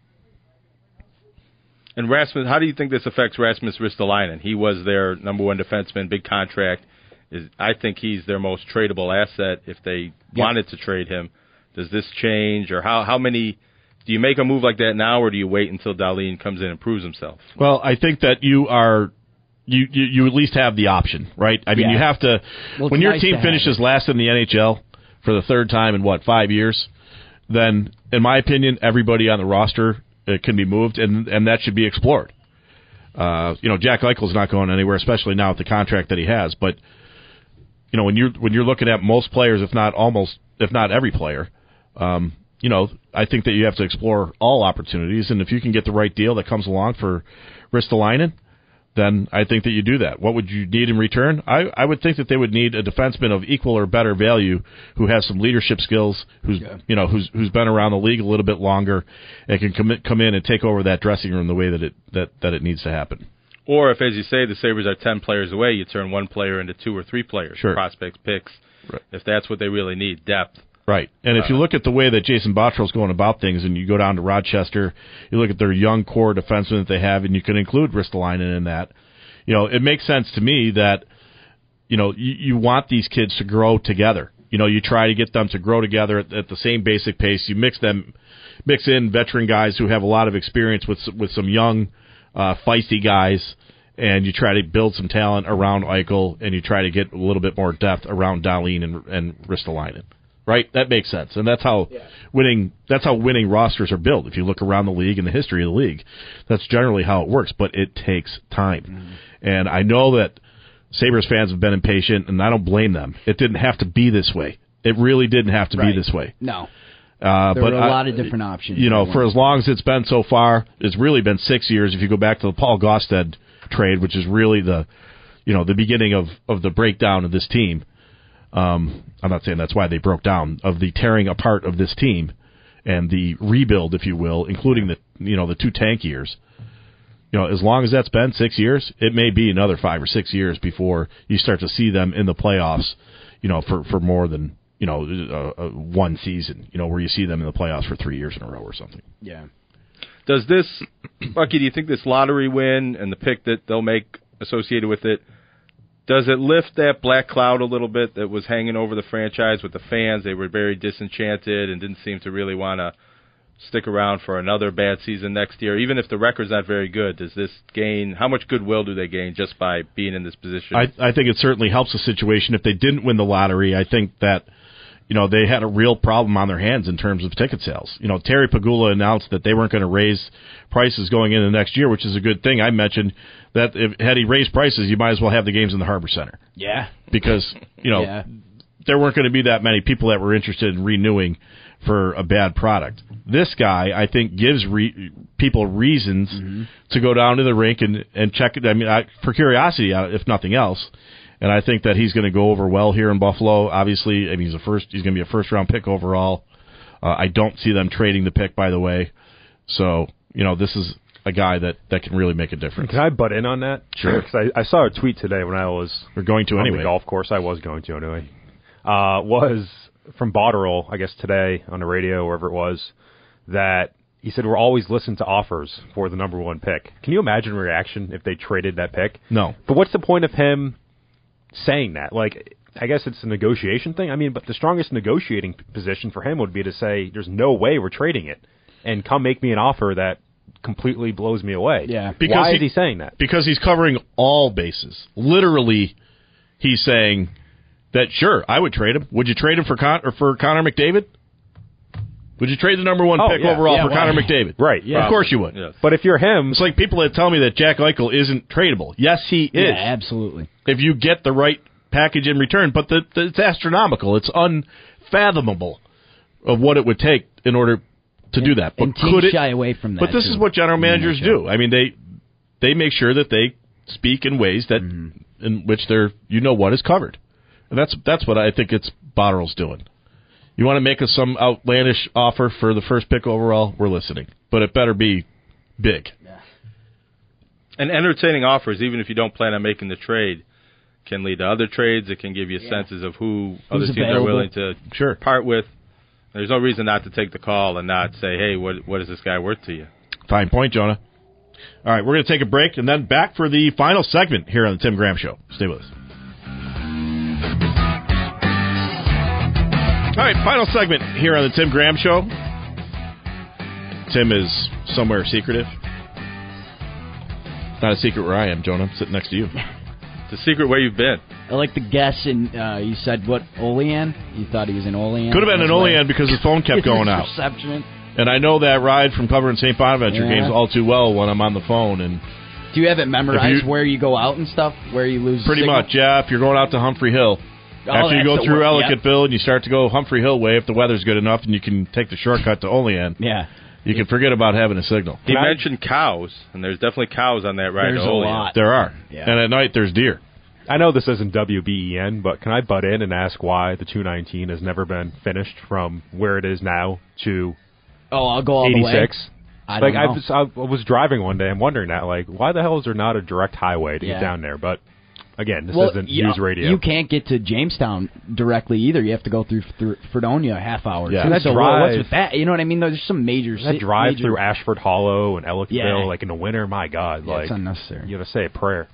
Speaker 3: And Rasmus, how do you think this affects Rasmus Ristolainen? He was their number one defenseman, big contract. Is I think he's their most tradable asset if they
Speaker 2: Yeah.
Speaker 3: wanted to trade him. Does this change, or how how many? Do you make a move like that now, or do you wait until Dahlin comes in and proves himself?
Speaker 1: Well, I think that you are you you, you at least have the option, right? I mean,
Speaker 2: Yeah.
Speaker 1: you have to
Speaker 2: Well,
Speaker 1: when
Speaker 2: it's
Speaker 1: your
Speaker 2: nice
Speaker 1: team
Speaker 2: to have
Speaker 1: finishes
Speaker 2: it.
Speaker 1: last in the N H L for the third time in what five years, then in my opinion, everybody on the roster uh, can be moved, and and that should be explored. Uh, you know, Jack Eichel's not going anywhere, especially now with the contract that he has. But you know, when you're when you're looking at most players, if not almost, if not every player, um, you know, I think that you have to explore all opportunities, and if you can get the right deal that comes along for Ristolainen, then I think that you do that. What would you need in return? I, I would think that they would need a defenseman of equal or better value who has some leadership skills, who's
Speaker 2: Yeah.
Speaker 1: you know who's who's been around the league a little bit longer, and can come in, come in and take over that dressing room the way that it that, that it needs to happen.
Speaker 3: Or if, as you say, the Sabres are ten players away, you turn one player into two or three players,
Speaker 1: Sure.
Speaker 3: prospects, picks,
Speaker 1: Right.
Speaker 3: if that's what they really need, depth.
Speaker 1: Right. And if you look at the way that Jason Bottrell's going about things, and you go down to Rochester, you look at their young core defensemen that they have, and you can include Ristolainen in that, you know, it makes sense to me that, you know, you, you want these kids to grow together. You know, you try to get them to grow together at, at the same basic pace. You mix them, mix in veteran guys who have a lot of experience with with some young, uh, feisty guys, and you try to build some talent around Eichel, and you try to get a little bit more depth around Dahlin and, and Ristolainen. Right, that makes sense, and that's how yeah. winning. That's how winning rosters are built. If you look around the league and the history of the league, that's generally how it works. But it takes time, mm-hmm. and I know that Sabres fans have been impatient, and I don't blame them. It didn't have to be this way. It really didn't have to
Speaker 2: right.
Speaker 1: be this way.
Speaker 2: No,
Speaker 1: uh,
Speaker 2: there
Speaker 1: but
Speaker 2: were a
Speaker 1: I,
Speaker 2: lot of different options.
Speaker 1: You know, for as long as it's been so far, it's really been six years. If you go back to the Paul Gausted trade, which is really the, you know, the beginning of of the breakdown of this team. Um, I'm not saying that's why they broke down, of the tearing apart of this team and the rebuild, if you will, including the you know the two tank years. You know, as long as that's been six years, it may be another five or six years before you start to see them in the playoffs. You know, for for more than you know uh, uh, one season. You know, where you see them in the playoffs for three years in a row or something.
Speaker 2: Yeah.
Speaker 3: Does this, Bucky? Do you think this lottery win and the pick that they'll make associated with it, does it lift that black cloud a little bit that was hanging over the franchise with the fans? They were very disenchanted and didn't seem to really want to stick around for another bad season next year. Even if the record's not very good, does this gain, how much goodwill do they gain just by being in this position?
Speaker 1: I, I think it certainly helps the situation. If they didn't win the lottery, I think that, you know, they had a real problem on their hands in terms of ticket sales. You know, Terry Pegula announced that they weren't going to raise prices going into next year, which is a good thing. I mentioned that if had he raised prices, you might as well have the games in the Harbor Center.
Speaker 2: Yeah.
Speaker 1: Because, you know,
Speaker 2: yeah.
Speaker 1: there weren't going to be that many people that were interested in renewing for a bad product. This guy, I think, gives re- people reasons mm-hmm. to go down to the rink and, and check it. I mean, I, for curiosity, if nothing else. And I think that he's going to go over well here in Buffalo. Obviously, I mean, he's a first. He's going to be a first-round pick overall. Uh, I don't see them trading the pick, by the way. So, you know, this is a guy that, that can really make a difference.
Speaker 6: Can I butt in on that?
Speaker 1: Sure.
Speaker 6: Because I, I saw a tweet today when I was
Speaker 1: We're going to
Speaker 6: on
Speaker 1: anyway.
Speaker 6: the golf course. I was going to anyway. Uh, was from Botterill, I guess today on the radio, wherever it was, that he said we're always listening to offers for the number one pick. Can you imagine the reaction if they traded that pick?
Speaker 1: No.
Speaker 6: But what's the point of him saying that? Like, I guess it's a negotiation thing. I mean, but the strongest negotiating position for him would be to say, there's no way we're trading it, and come make me an offer that completely blows me away.
Speaker 2: Yeah.
Speaker 1: Because
Speaker 6: Why
Speaker 1: he,
Speaker 6: is he saying that?
Speaker 1: Because he's covering all bases. Literally, he's saying that, sure, I would trade him. Would you trade him for Con- or for Connor McDavid? Would you trade the number one
Speaker 6: oh,
Speaker 1: pick
Speaker 6: yeah.
Speaker 1: overall
Speaker 2: yeah,
Speaker 1: for
Speaker 2: well,
Speaker 1: Connor McDavid?
Speaker 6: Right, yeah.
Speaker 1: Of course you would.
Speaker 3: Yes.
Speaker 6: But if you're him...
Speaker 1: It's like people that tell me that Jack Eichel isn't tradable. Yes, he is.
Speaker 2: Yeah, absolutely.
Speaker 1: If you get the right package in return, but the, the, it's astronomical. It's unfathomable of what it would take in order to
Speaker 2: and,
Speaker 1: do that. But
Speaker 2: and teams
Speaker 1: could it,
Speaker 2: shy away from that.
Speaker 1: But this
Speaker 2: too.
Speaker 1: is what general managers do. I mean, they they make sure that they speak in ways that
Speaker 2: mm-hmm.
Speaker 1: in which they're you know what is covered, and that's that's what I think it's Botterill's doing. You want to make us some outlandish offer for the first pick overall? We're listening, but it better be big.
Speaker 3: And entertaining offers, even if you don't plan on making the trade, can lead to other trades. It can give you
Speaker 2: Yeah.
Speaker 3: senses of who
Speaker 2: Who's
Speaker 3: other teams
Speaker 2: available.
Speaker 3: are willing to
Speaker 1: Sure.
Speaker 3: part with. There's no reason not to take the call and not say, hey, what what is this guy worth to you?
Speaker 1: Fine point, Jonah. All right, we're going to take a break and then back for the final segment here on the Tim Graham Show. Stay with us. All right, final segment here on the Tim Graham Show. Tim is somewhere secretive. Not a secret where I am, Jonah. I'm sitting next to you.
Speaker 3: It's a secret where you've been.
Speaker 2: I like the guess, and uh, you said what, Olean? You thought he was in Olean?
Speaker 1: Could have been an
Speaker 2: That's why-
Speaker 1: Olean because his phone kept going out.
Speaker 2: Reception.
Speaker 1: And I know that ride from covering Saint Bonaventure
Speaker 2: Yeah.
Speaker 1: games all too well when I'm on the phone. And
Speaker 2: Do you have it memorized
Speaker 1: If you-
Speaker 2: where you go out and stuff? Where you lose
Speaker 1: pretty
Speaker 2: signal?
Speaker 1: much, yeah, if you're going out to Humphrey Hill,
Speaker 2: Oh,
Speaker 1: after you
Speaker 2: that's
Speaker 1: go
Speaker 2: the
Speaker 1: through
Speaker 2: wor-
Speaker 1: Ellicottville and you start to go Humphrey Hill way, if the weather's good enough and you can take the shortcut to Olean,
Speaker 2: Yeah.
Speaker 1: you can forget about having a signal.
Speaker 3: He
Speaker 6: Can I-
Speaker 3: mentioned cows, and there's definitely cows on that ride
Speaker 2: There's
Speaker 3: to
Speaker 2: a
Speaker 3: Olean.
Speaker 2: lot.
Speaker 1: There are.
Speaker 2: Yeah.
Speaker 1: And at night, there's deer.
Speaker 6: I know this isn't W B E N, but can I butt in and ask why the two nineteen has never been finished from where it is now to
Speaker 2: Oh, I'll go all the way.
Speaker 6: eighty-six?
Speaker 2: I
Speaker 6: Like
Speaker 2: don't
Speaker 6: I
Speaker 2: know.
Speaker 6: was, I was driving one day, I'm wondering that, like, why the hell is there not a direct highway to
Speaker 2: Yeah.
Speaker 6: get down there? But again, this
Speaker 2: well,
Speaker 6: isn't
Speaker 2: you,
Speaker 6: news radio.
Speaker 2: You can't get to Jamestown directly either. You have to go through, through Fredonia a half hour.
Speaker 1: Yeah.
Speaker 2: too.
Speaker 6: That
Speaker 2: so
Speaker 6: drive-
Speaker 2: what's with that? You know what I mean? There's some major
Speaker 6: that
Speaker 2: ci-
Speaker 6: drive
Speaker 2: major,
Speaker 6: through Ashford Hollow and Ellicottville,
Speaker 2: Yeah.
Speaker 6: like in the winter, my God,
Speaker 2: Yeah,
Speaker 6: like
Speaker 2: it's unnecessary.
Speaker 6: you got to say a prayer.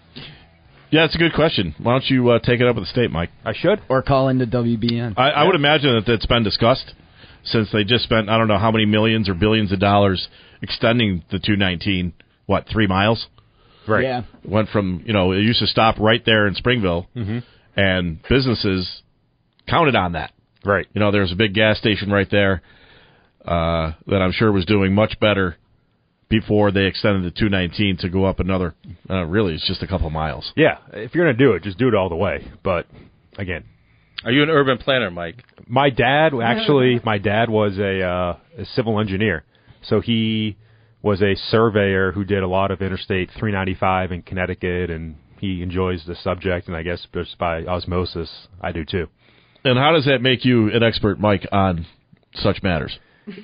Speaker 1: Yeah, it's a good question. Why don't you uh, take it up with the state, Mike?
Speaker 6: I should.
Speaker 2: Or call into W B N.
Speaker 1: I, I would imagine that that's been discussed since they just spent, I don't know how many millions or billions of dollars extending the two nineteen, what, three miles?
Speaker 6: Right.
Speaker 2: Yeah.
Speaker 1: Went from, you know, it used to stop right there in Springville,
Speaker 6: Mm-hmm.
Speaker 1: and businesses counted on that.
Speaker 6: Right.
Speaker 1: You know, there's a big gas station right there uh, that I'm sure was doing much better before they extended the two nineteen to go up another, uh, really, it's just a couple miles.
Speaker 6: Yeah. If you're going to do it, just do it all the way. But again,
Speaker 3: Are you an urban planner, Mike?
Speaker 6: my dad actually, my dad was a, uh, a civil engineer, so he was a surveyor who did a lot of Interstate three ninety-five in Connecticut, and he enjoys the subject. And I guess just by osmosis, I do too.
Speaker 1: And how does that make you an expert, Mike, on such matters?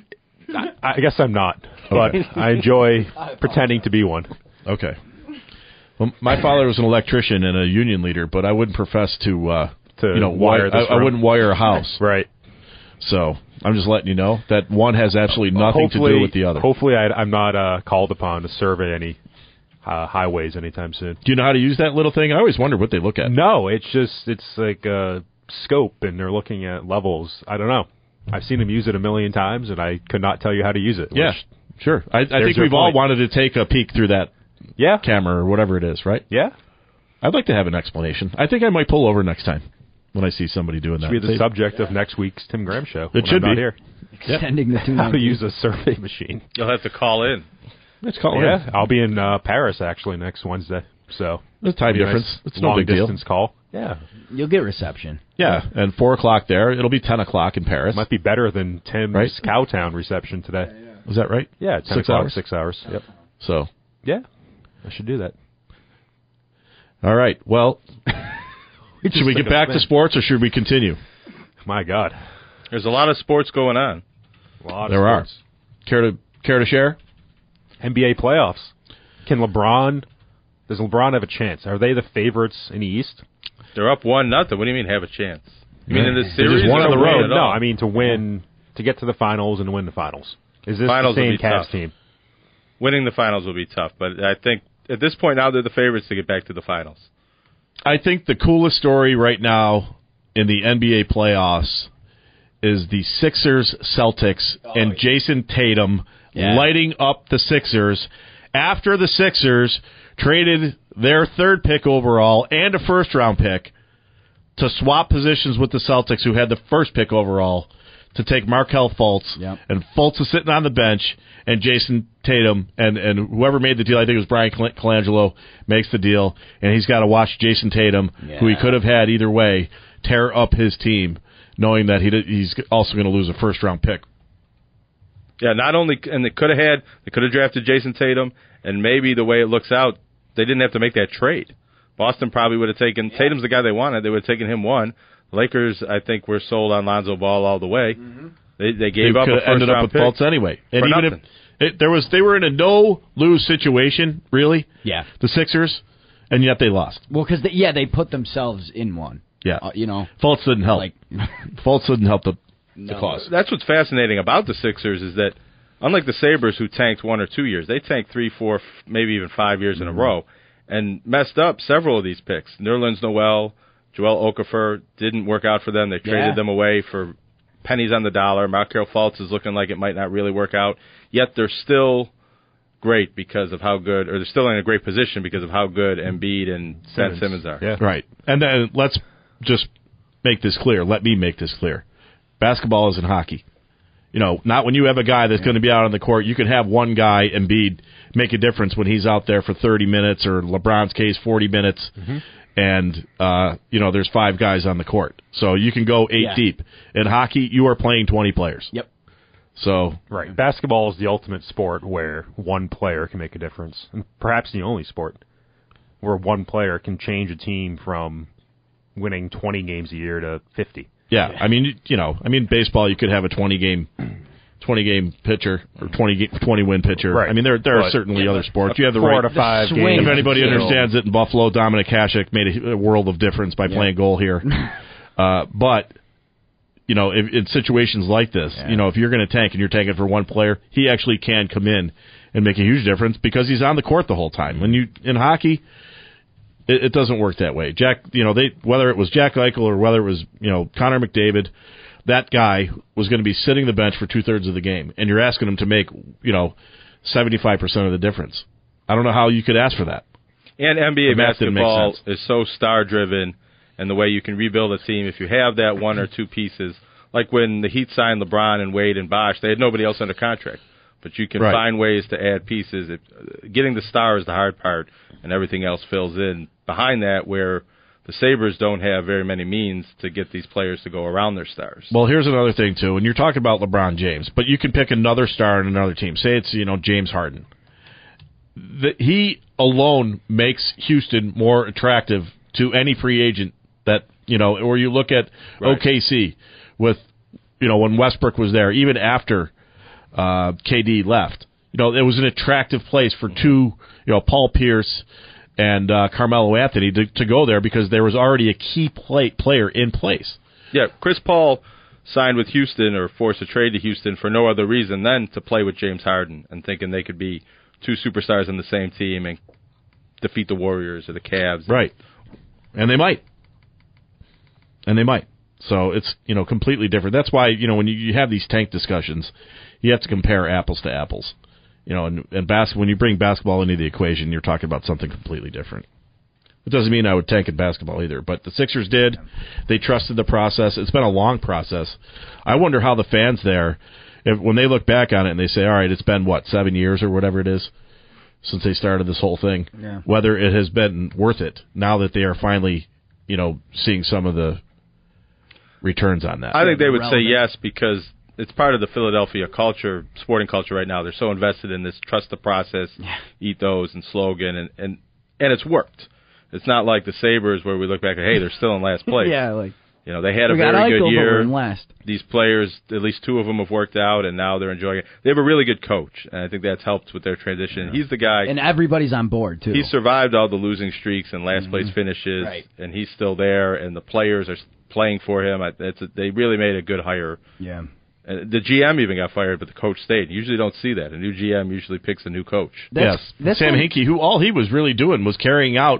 Speaker 6: I, I guess I'm not, but I enjoy pretending to be one.
Speaker 1: Okay. Well, my father was an electrician and a union leader, but I wouldn't profess to, uh,
Speaker 6: To
Speaker 1: you know,
Speaker 6: wire
Speaker 1: wire.
Speaker 6: this
Speaker 1: I, I
Speaker 6: room.
Speaker 1: wouldn't wire a house.
Speaker 6: Right.
Speaker 1: So I'm just letting you know that one has absolutely nothing to
Speaker 6: hopefully,
Speaker 1: do with the other.
Speaker 6: Hopefully, I, I'm not uh, called upon to survey any uh, highways anytime soon.
Speaker 1: Do you know how to use that little thing? I always wonder what they look at.
Speaker 6: No, it's just it's like a scope, and they're looking at levels. I don't know. I've seen them use it a million times, and I could not tell you how to use it.
Speaker 1: Yeah,
Speaker 6: which-
Speaker 1: sure. I, I think
Speaker 6: your
Speaker 1: we've all
Speaker 6: point.
Speaker 1: wanted to take a peek through that
Speaker 6: yeah,
Speaker 1: camera or whatever it is, right?
Speaker 6: yeah.
Speaker 1: I'd like to have an explanation. I think I might pull over next time when I see somebody doing that.
Speaker 6: Should be the
Speaker 1: They-
Speaker 6: subject of next week's Tim Graham show.
Speaker 1: It
Speaker 6: when
Speaker 1: should
Speaker 6: I'm not
Speaker 1: be.
Speaker 6: here.
Speaker 2: Extending the two
Speaker 6: How to
Speaker 2: nineteen.
Speaker 6: use a survey machine.
Speaker 3: You'll have to call in.
Speaker 1: Let's call
Speaker 6: Yeah,
Speaker 1: it.
Speaker 6: I'll be in uh, Paris actually next Wednesday. So
Speaker 1: There's a time
Speaker 6: it'll be a
Speaker 1: difference.
Speaker 6: nice
Speaker 1: It's no
Speaker 6: long
Speaker 1: big deal.
Speaker 6: distance call. Yeah,
Speaker 2: You'll get reception.
Speaker 1: Yeah, and four o'clock there. It'll be ten o'clock in Paris.
Speaker 6: might be better than Tim's
Speaker 1: Right.
Speaker 6: Cowtown reception today.
Speaker 1: Is that right?
Speaker 6: Yeah, ten
Speaker 1: Six
Speaker 6: o'clock,
Speaker 1: hours?
Speaker 6: six hours. Yep.
Speaker 1: So,
Speaker 6: Yeah, I should do that.
Speaker 1: all right. Well,
Speaker 6: Just
Speaker 1: should we
Speaker 6: like
Speaker 1: get
Speaker 6: a
Speaker 1: back to
Speaker 6: spin.
Speaker 1: sports or should we continue?
Speaker 6: My God,
Speaker 3: There's a lot of sports going on.
Speaker 6: a lot of
Speaker 1: There are.
Speaker 6: sports.
Speaker 1: Care to care to share?
Speaker 6: N B A playoffs. Can LeBron? Does LeBron have a chance? Are they the favorites in the East?
Speaker 3: They're up one nothing. What do you mean have a chance? You mean in
Speaker 1: Yeah.
Speaker 3: this
Speaker 1: They just
Speaker 3: series?
Speaker 1: won
Speaker 3: or
Speaker 1: on the
Speaker 3: to win
Speaker 1: road.
Speaker 3: at
Speaker 6: No,
Speaker 3: all?
Speaker 6: I mean to win, to get to the finals and to win the finals. Is this
Speaker 3: Finals
Speaker 6: the
Speaker 3: will
Speaker 6: same
Speaker 3: be
Speaker 6: Cavs
Speaker 3: tough.
Speaker 6: team?
Speaker 3: winning the finals will be tough. But I think at this point now they're the favorites to get back to the finals.
Speaker 1: I think the coolest story right now in the N B A playoffs is the Sixers Celtics and Jason Tatum
Speaker 2: Yeah.
Speaker 1: lighting up the Sixers after the Sixers traded their third pick overall and a first round pick to swap positions with the Celtics, who had the first pick overall, to take Markelle Fultz.
Speaker 2: Yep.
Speaker 1: And Fultz is sitting on the bench, and Jason Tatum and, and whoever made the deal, I think it was Brian Col- Colangelo, makes the deal, and he's got to watch Jason Tatum, who he
Speaker 2: Yeah.
Speaker 1: could have had either way, tear up his team, knowing that he he's also going to lose a first round pick.
Speaker 3: Yeah, not only and they could have had they could have drafted Jason Tatum, and maybe the way it looks out, they didn't have to make that trade. Boston probably would have taken Tatum's the guy they wanted. They would have taken him one. The Lakers, I think, were sold on Lonzo Ball all the way. Mm-hmm. They they gave
Speaker 1: They
Speaker 3: up a
Speaker 1: could have
Speaker 3: first
Speaker 1: ended up
Speaker 3: round
Speaker 1: with
Speaker 3: pick.
Speaker 1: Fultz anyway, and
Speaker 3: for
Speaker 1: even
Speaker 3: nothing.
Speaker 1: if it, there was, they were in a no lose situation, really.
Speaker 2: Yeah.
Speaker 1: The Sixers, and yet they lost.
Speaker 2: Well, because yeah, they put themselves in one.
Speaker 1: Yeah,
Speaker 2: uh, you know,
Speaker 1: Fultz didn't help.
Speaker 2: Like,
Speaker 1: Fultz didn't help the,
Speaker 2: no.
Speaker 1: the cause.
Speaker 3: That's what's fascinating about the Sixers is that, unlike the Sabres, who tanked one or two years, they tanked three, four, maybe even five years mm-hmm. in a row, and messed up several of these picks. Nerlens Noel, Joel Okafor didn't work out for them. They traded
Speaker 2: yeah.
Speaker 3: them away for pennies on the dollar. Markelle Fultz is looking like it might not really work out. Yet they're still great because of how good, or they're still in a great position because of how good Embiid and Ben Simmons are.
Speaker 6: Yeah.
Speaker 1: Right. And then let's just make this clear. Let me make this clear. Basketball isn't hockey. You know, not when you have a guy that's yeah. going to be out on the court. You can have one guy, Embiid, make a difference when he's out there for thirty minutes, or LeBron's case, forty minutes, mm-hmm. and, uh, you know, there's five guys on the court. So you can go eight
Speaker 2: yeah.
Speaker 1: deep. In hockey, you are playing twenty players.
Speaker 2: Yep.
Speaker 1: So
Speaker 6: right. Basketball is the ultimate sport where one player can make a difference, and perhaps the only sport where one player can change a team from winning twenty games a year to fifty.
Speaker 1: Yeah, I mean, you know, I mean, baseball, you could have a twenty game, twenty game pitcher or twenty, twenty win pitcher.
Speaker 6: Right.
Speaker 1: I mean, there there
Speaker 6: but,
Speaker 1: are certainly
Speaker 6: yeah,
Speaker 1: other sports. You have the
Speaker 6: four
Speaker 1: right
Speaker 6: to five
Speaker 2: the
Speaker 6: games.
Speaker 1: If anybody
Speaker 2: you know.
Speaker 1: understands it, in Buffalo, Dominic Hasek made a, a world of difference by
Speaker 2: yeah.
Speaker 1: playing goal here. uh, but you know, if, in situations like this, yeah. you know, if you're going to tank and you're tanking for one player, he actually can come in and make a huge difference because he's on the court the whole time. When you in hockey. It, it doesn't work that way. Jack, you know, they whether it was Jack Eichel or whether it was, you know, Connor McDavid, that guy was going to be sitting the bench for two thirds of the game, and you're asking him to make, you know, seventy-five percent of the difference. I don't know how you could ask for that.
Speaker 3: And N B A basketball is so star driven, and the way you can rebuild a team if you have that one or two pieces. Like when the Heat signed LeBron and Wade and Bosh, they had nobody else under contract. But you can
Speaker 1: right.
Speaker 3: find ways to add pieces. It, uh, getting the star is the hard part, and everything else fills in behind that, where the Sabres don't have very many means to get these players to go around their stars.
Speaker 1: Well, here's another thing, too. And you're talking about LeBron James, but you can pick another star in another team. Say it's, you know, James Harden. The, he alone makes Houston more attractive to any free agent that, you know, or you look at right. O K C with, you know, when Westbrook was there, even after uh, K D left. You know, it was an attractive place for two, you know, Paul Pierce and uh, Carmelo Anthony to, to go there because there was already a key play, player in place.
Speaker 3: Yeah, Chris Paul signed with Houston or forced a trade to Houston for no other reason than to play with James Harden and thinking they could be two superstars on the same team and defeat the Warriors or the Cavs.
Speaker 1: Right. And they might. And they might. So it's, you know, completely different. That's why, you know, when you, you have these tank discussions, you have to compare apples to apples. You know, and, and bas- when you bring basketball into the equation, you're talking about something completely different. It doesn't mean I would tank in basketball either, but the Sixers did. They trusted the process. It's been a long process. I wonder how the fans there, if, when they look back on it and they say, all right, it's been, what, seven years or whatever it is since they started this whole thing,
Speaker 2: yeah. whether
Speaker 1: it has been worth it now that they are finally, you know, seeing some of the returns on that.
Speaker 3: I think they would
Speaker 2: relevant.
Speaker 3: say yes because it's part of the Philadelphia culture, sporting culture right now. They're so invested in this trust the process
Speaker 2: yeah.
Speaker 3: ethos and slogan, and, and, and it's worked. It's not like the Sabres where we look back and, hey, they're still in last place.
Speaker 2: yeah, like
Speaker 3: you know, they had a
Speaker 2: we
Speaker 3: very
Speaker 2: got
Speaker 3: good
Speaker 2: Eichel,
Speaker 3: year.
Speaker 2: But we're in last.
Speaker 3: These players, at least two of them have worked out, and now they're enjoying it. They have a really good coach, and I think that's helped with their transition.
Speaker 2: Yeah.
Speaker 3: He's the guy.
Speaker 2: And everybody's on board, too.
Speaker 3: He survived all the losing streaks and last mm-hmm. place finishes,
Speaker 2: right.
Speaker 3: and he's still there, and the players are playing for him. It's a, they really made a good hire.
Speaker 2: Yeah.
Speaker 3: And the G M even got fired, but the coach stayed. You usually don't see that. A new G M usually picks a new coach.
Speaker 1: That's, yes. That's Sam like, Hinkie, who all he was really doing was carrying out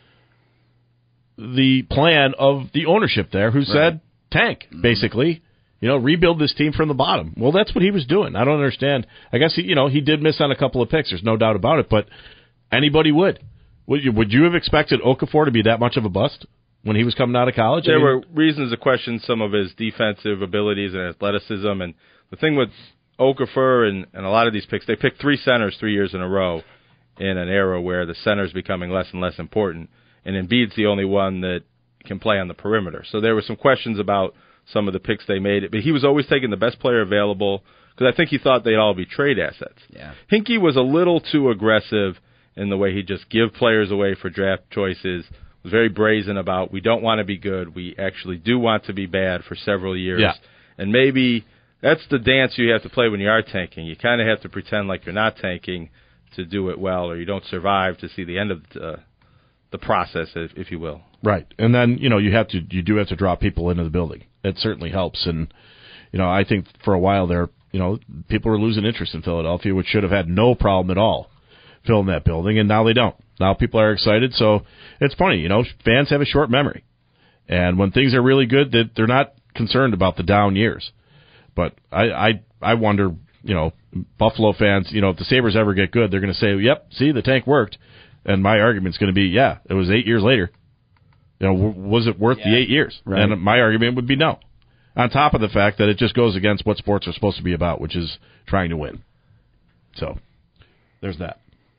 Speaker 1: the plan of the ownership there, who right. said, tank, basically. You know, rebuild this team from the bottom. Well, that's what he was doing. I don't understand. I guess, he, you know, he did miss on a couple of picks. There's no doubt about it, but anybody would. Would you, would you have expected Okafor to be that much of a bust when he was coming out of college?
Speaker 3: There
Speaker 1: I mean,
Speaker 3: were reasons to question some of his defensive abilities and athleticism. And the thing with Okafor and, and a lot of these picks, they picked three centers three years in a row in an era where the center's becoming less and less important. And Embiid's the only one that can play on the perimeter. So there were some questions about some of the picks they made. But he was always taking the best player available because I think he thought they'd all be trade assets.
Speaker 2: Yeah.
Speaker 3: Hinkie was a little too aggressive in the way he'd just give players away for draft choices. Was very brazen about we don't want to be good. We actually do want to be bad for several years.
Speaker 1: Yeah.
Speaker 3: And maybe that's the dance you have to play when you are tanking. You kind of have to pretend like you're not tanking to do it well, or you don't survive to see the end of the, uh, the process, if, if you will.
Speaker 1: Right, and then you know you have to you do have to draw people into the building. It certainly helps, and you know I think for a while there, you know people were losing interest in Philadelphia, which should have had no problem at all filling that building, and now they don't. Now people are excited, so it's funny, you know, fans have a short memory, and when things are really good, that they're not concerned about the down years. But I I I wonder, you know, Buffalo fans, you know, if the Sabres ever get good, they're going to say, "Yep, see, the tank worked," and my argument's going to be, "Yeah, it was eight years later." You know, was it worth yeah. the eight years?
Speaker 2: Right.
Speaker 1: And my argument would be no. On top of the fact that it just goes against what sports are supposed to be about, which is trying to win. So, there's that.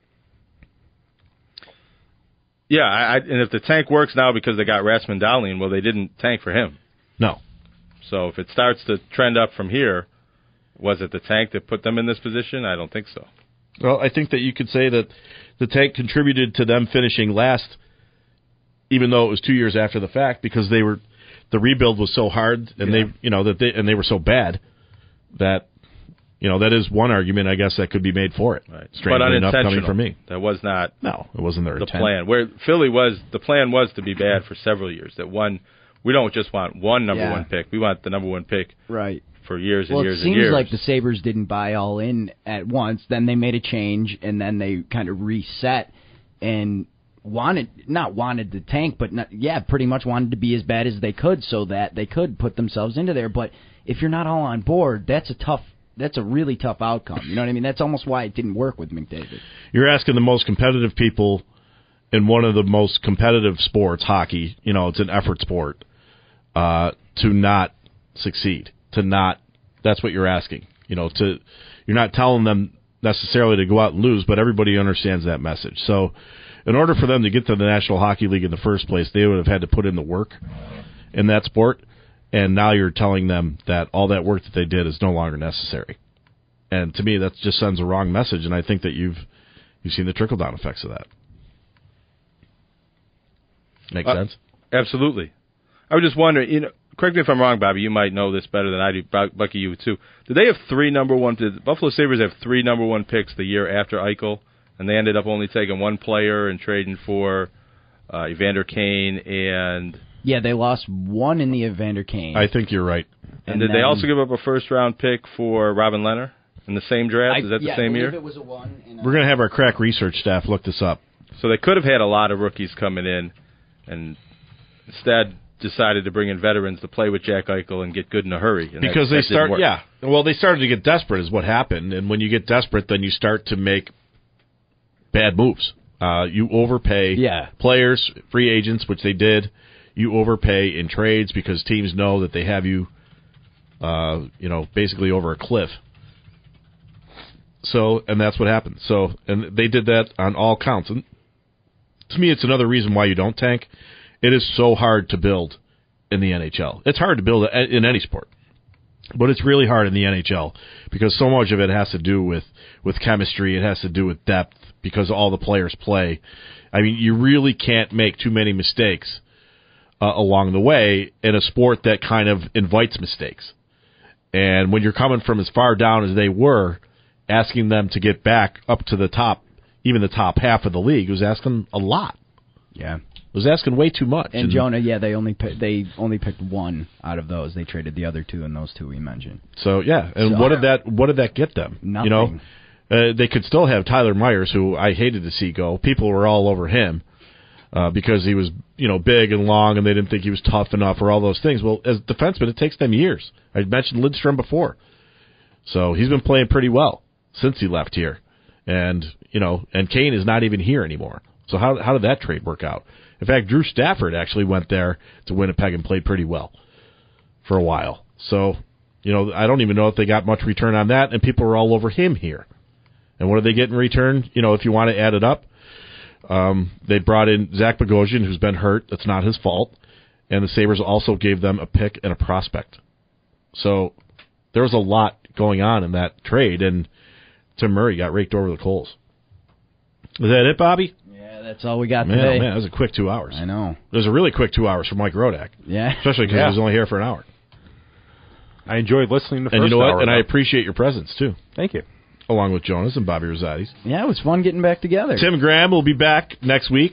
Speaker 3: Yeah, I, I, and if the tank works now because they got Rasmus Dahlin, well, they didn't tank for him.
Speaker 1: No.
Speaker 3: So if it starts to trend up from here, was it the tank that put them in this position? I don't think so.
Speaker 1: Well, I think that you could say that the tank contributed to them finishing last, even though it was two years after the fact, because they were the rebuild was so hard and yeah. they you know that they and they were so bad that you know that is one argument I guess that could be made for it.
Speaker 3: Right.
Speaker 1: Strangely
Speaker 3: but
Speaker 1: enough,
Speaker 3: unintentional.
Speaker 1: coming from me.
Speaker 3: That was not
Speaker 1: no, it wasn't their
Speaker 3: the
Speaker 1: intent.
Speaker 3: plan. Where Philly was, the plan was to be bad for several years. That one, we don't just want one number
Speaker 2: yeah.
Speaker 3: one pick. We want the number one pick.
Speaker 2: Right.
Speaker 3: For years and
Speaker 2: well,
Speaker 3: years
Speaker 2: and
Speaker 3: years.
Speaker 2: It seems like the Sabres didn't buy all in at once. Then they made a change, and then they kind of reset and wanted, not wanted the tank, but not, yeah, pretty much wanted to be as bad as they could so that they could put themselves into there. But if you're not all on board, that's a tough, that's a really tough outcome. You know what I mean? That's almost why it didn't work with McDavid. You're
Speaker 1: asking the most competitive people in one of the most competitive sports, hockey, you know, it's an effort sport, uh, to not succeed. To not, that's what you're asking. You know, to you're not telling them necessarily to go out and lose, but everybody understands that message. So, in order for them to get to the National Hockey League in the first place, they would have had to put in the work in that sport. And now you're telling them that all that work that they did is no longer necessary. And to me, that just sends a wrong message. And I think that you've you've seen the trickle down effects of that. Make
Speaker 3: uh,
Speaker 1: sense?
Speaker 3: Absolutely. I was just wondering, you know. Correct me if I'm wrong, Bobby. You might know this better than I do. Bucky, you too. Did they have three number one? Did the Buffalo Sabres have three number one picks the year after Eichel, and they ended up only taking one player and trading for uh, Evander Kane and
Speaker 2: yeah, they lost one in the Evander Kane.
Speaker 1: I think you're right.
Speaker 3: And, and did then, they also give up a first round pick for Robin Lehner in the same draft?
Speaker 2: I,
Speaker 3: Is that
Speaker 2: yeah,
Speaker 3: the same
Speaker 2: I
Speaker 3: year?
Speaker 2: It was a one and a
Speaker 1: We're going to have our crack research staff look this up.
Speaker 3: So they could have had a lot of rookies coming in, and instead decided to bring in veterans to play with Jack Eichel and get good in a hurry. And
Speaker 1: because
Speaker 3: that,
Speaker 1: they
Speaker 3: that
Speaker 1: start, yeah. Well, they started to get desperate is what happened. And when you get desperate, then you start to make bad moves. Uh, you overpay
Speaker 2: yeah.
Speaker 1: players, free agents, which they did. You overpay in trades because teams know that they have you, uh, you know, basically over a cliff. So, and that's what happened. So, and they did that on all counts. And to me, it's another reason why you don't tank. It is so hard to build in the N H L. It's hard to build in any sport, but it's really hard in the N H L because so much of it has to do with, with chemistry. It has to do with depth because all the players play. I mean, you really can't make too many mistakes uh, along the way in a sport that kind of invites mistakes. And when you're coming from as far down as they were, asking them to get back up to the top, even the top half of the league, was asking a lot.
Speaker 2: Yeah.
Speaker 1: Was asking way too much.
Speaker 2: And, and Jonah, yeah, they only pick, they only picked one out of those. They traded the other two, and those two we mentioned.
Speaker 1: So yeah, and so, what did that what did that get them?
Speaker 2: Nothing.
Speaker 1: You know, uh, they could still have Tyler Myers, who I hated to see go. People were all over him uh, because he was you know big and long, and they didn't think he was tough enough, or all those things. Well, as defensemen, it takes them years. I mentioned Lidstrom before, so he's been playing pretty well since he left here, and you know, and Kane is not even here anymore. So how how did that trade work out? In fact, Drew Stafford actually went there to Winnipeg and played pretty well for a while. So, you know, I don't even know if they got much return on that, and people were all over him here. And what did they get in return? You know, if you want to add it up, um, they brought in Zach Bogosian, who's been hurt. That's not his fault. And the Sabres also gave them a pick and a prospect. So there was a lot going on in that trade, and Tim Murray got raked over the coals. Is that it, Bobby?
Speaker 2: That's all we got
Speaker 1: man,
Speaker 2: today.
Speaker 1: Oh, man, that was a quick two hours.
Speaker 2: I know.
Speaker 1: It was a really quick two hours for Mike Rodak.
Speaker 2: Yeah.
Speaker 1: Especially because
Speaker 6: yeah.
Speaker 1: he was only here for an hour.
Speaker 6: I enjoyed listening to the
Speaker 1: and
Speaker 6: first
Speaker 1: you know
Speaker 6: hour.
Speaker 1: what? And
Speaker 6: though.
Speaker 1: I appreciate your presence, too.
Speaker 6: Thank you.
Speaker 1: Along with Jonas and Bobby Rosati's.
Speaker 2: Yeah, it was fun getting back together.
Speaker 1: Tim Graham will be back next week.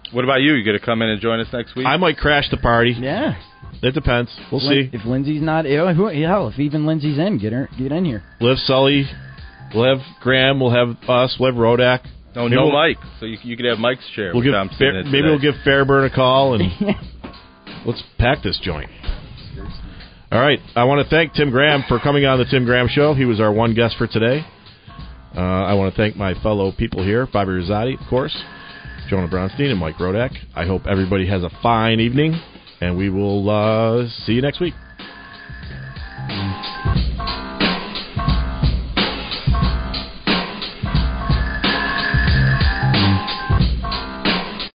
Speaker 3: What about you? You going to come in and join us next week?
Speaker 1: I might crash the party.
Speaker 2: Yeah.
Speaker 1: It depends. We'll
Speaker 2: Lin-
Speaker 1: see.
Speaker 2: If Lindsay's not, hell, if even Lindsay's in, get her, get in here.
Speaker 1: We'll have Sully. We'll have Graham. We'll have us. We'll have Rodak.
Speaker 3: No,
Speaker 1: maybe
Speaker 3: no
Speaker 1: we'll,
Speaker 3: Mike. So you, you could have Mike's share.
Speaker 1: We'll give
Speaker 3: Tom
Speaker 1: Fair,
Speaker 3: sitting in
Speaker 1: maybe
Speaker 3: today.
Speaker 1: we'll give Fairburn a call and let's pack this joint. All right. I want to thank Tim Graham for coming on the Tim Graham Show. He was our one guest for today. Uh, I want to thank my fellow people here, Bobby Rosati, of course, Jonah Bronstein, and Mike Rodak. I hope everybody has a fine evening, and we will uh, see you next week.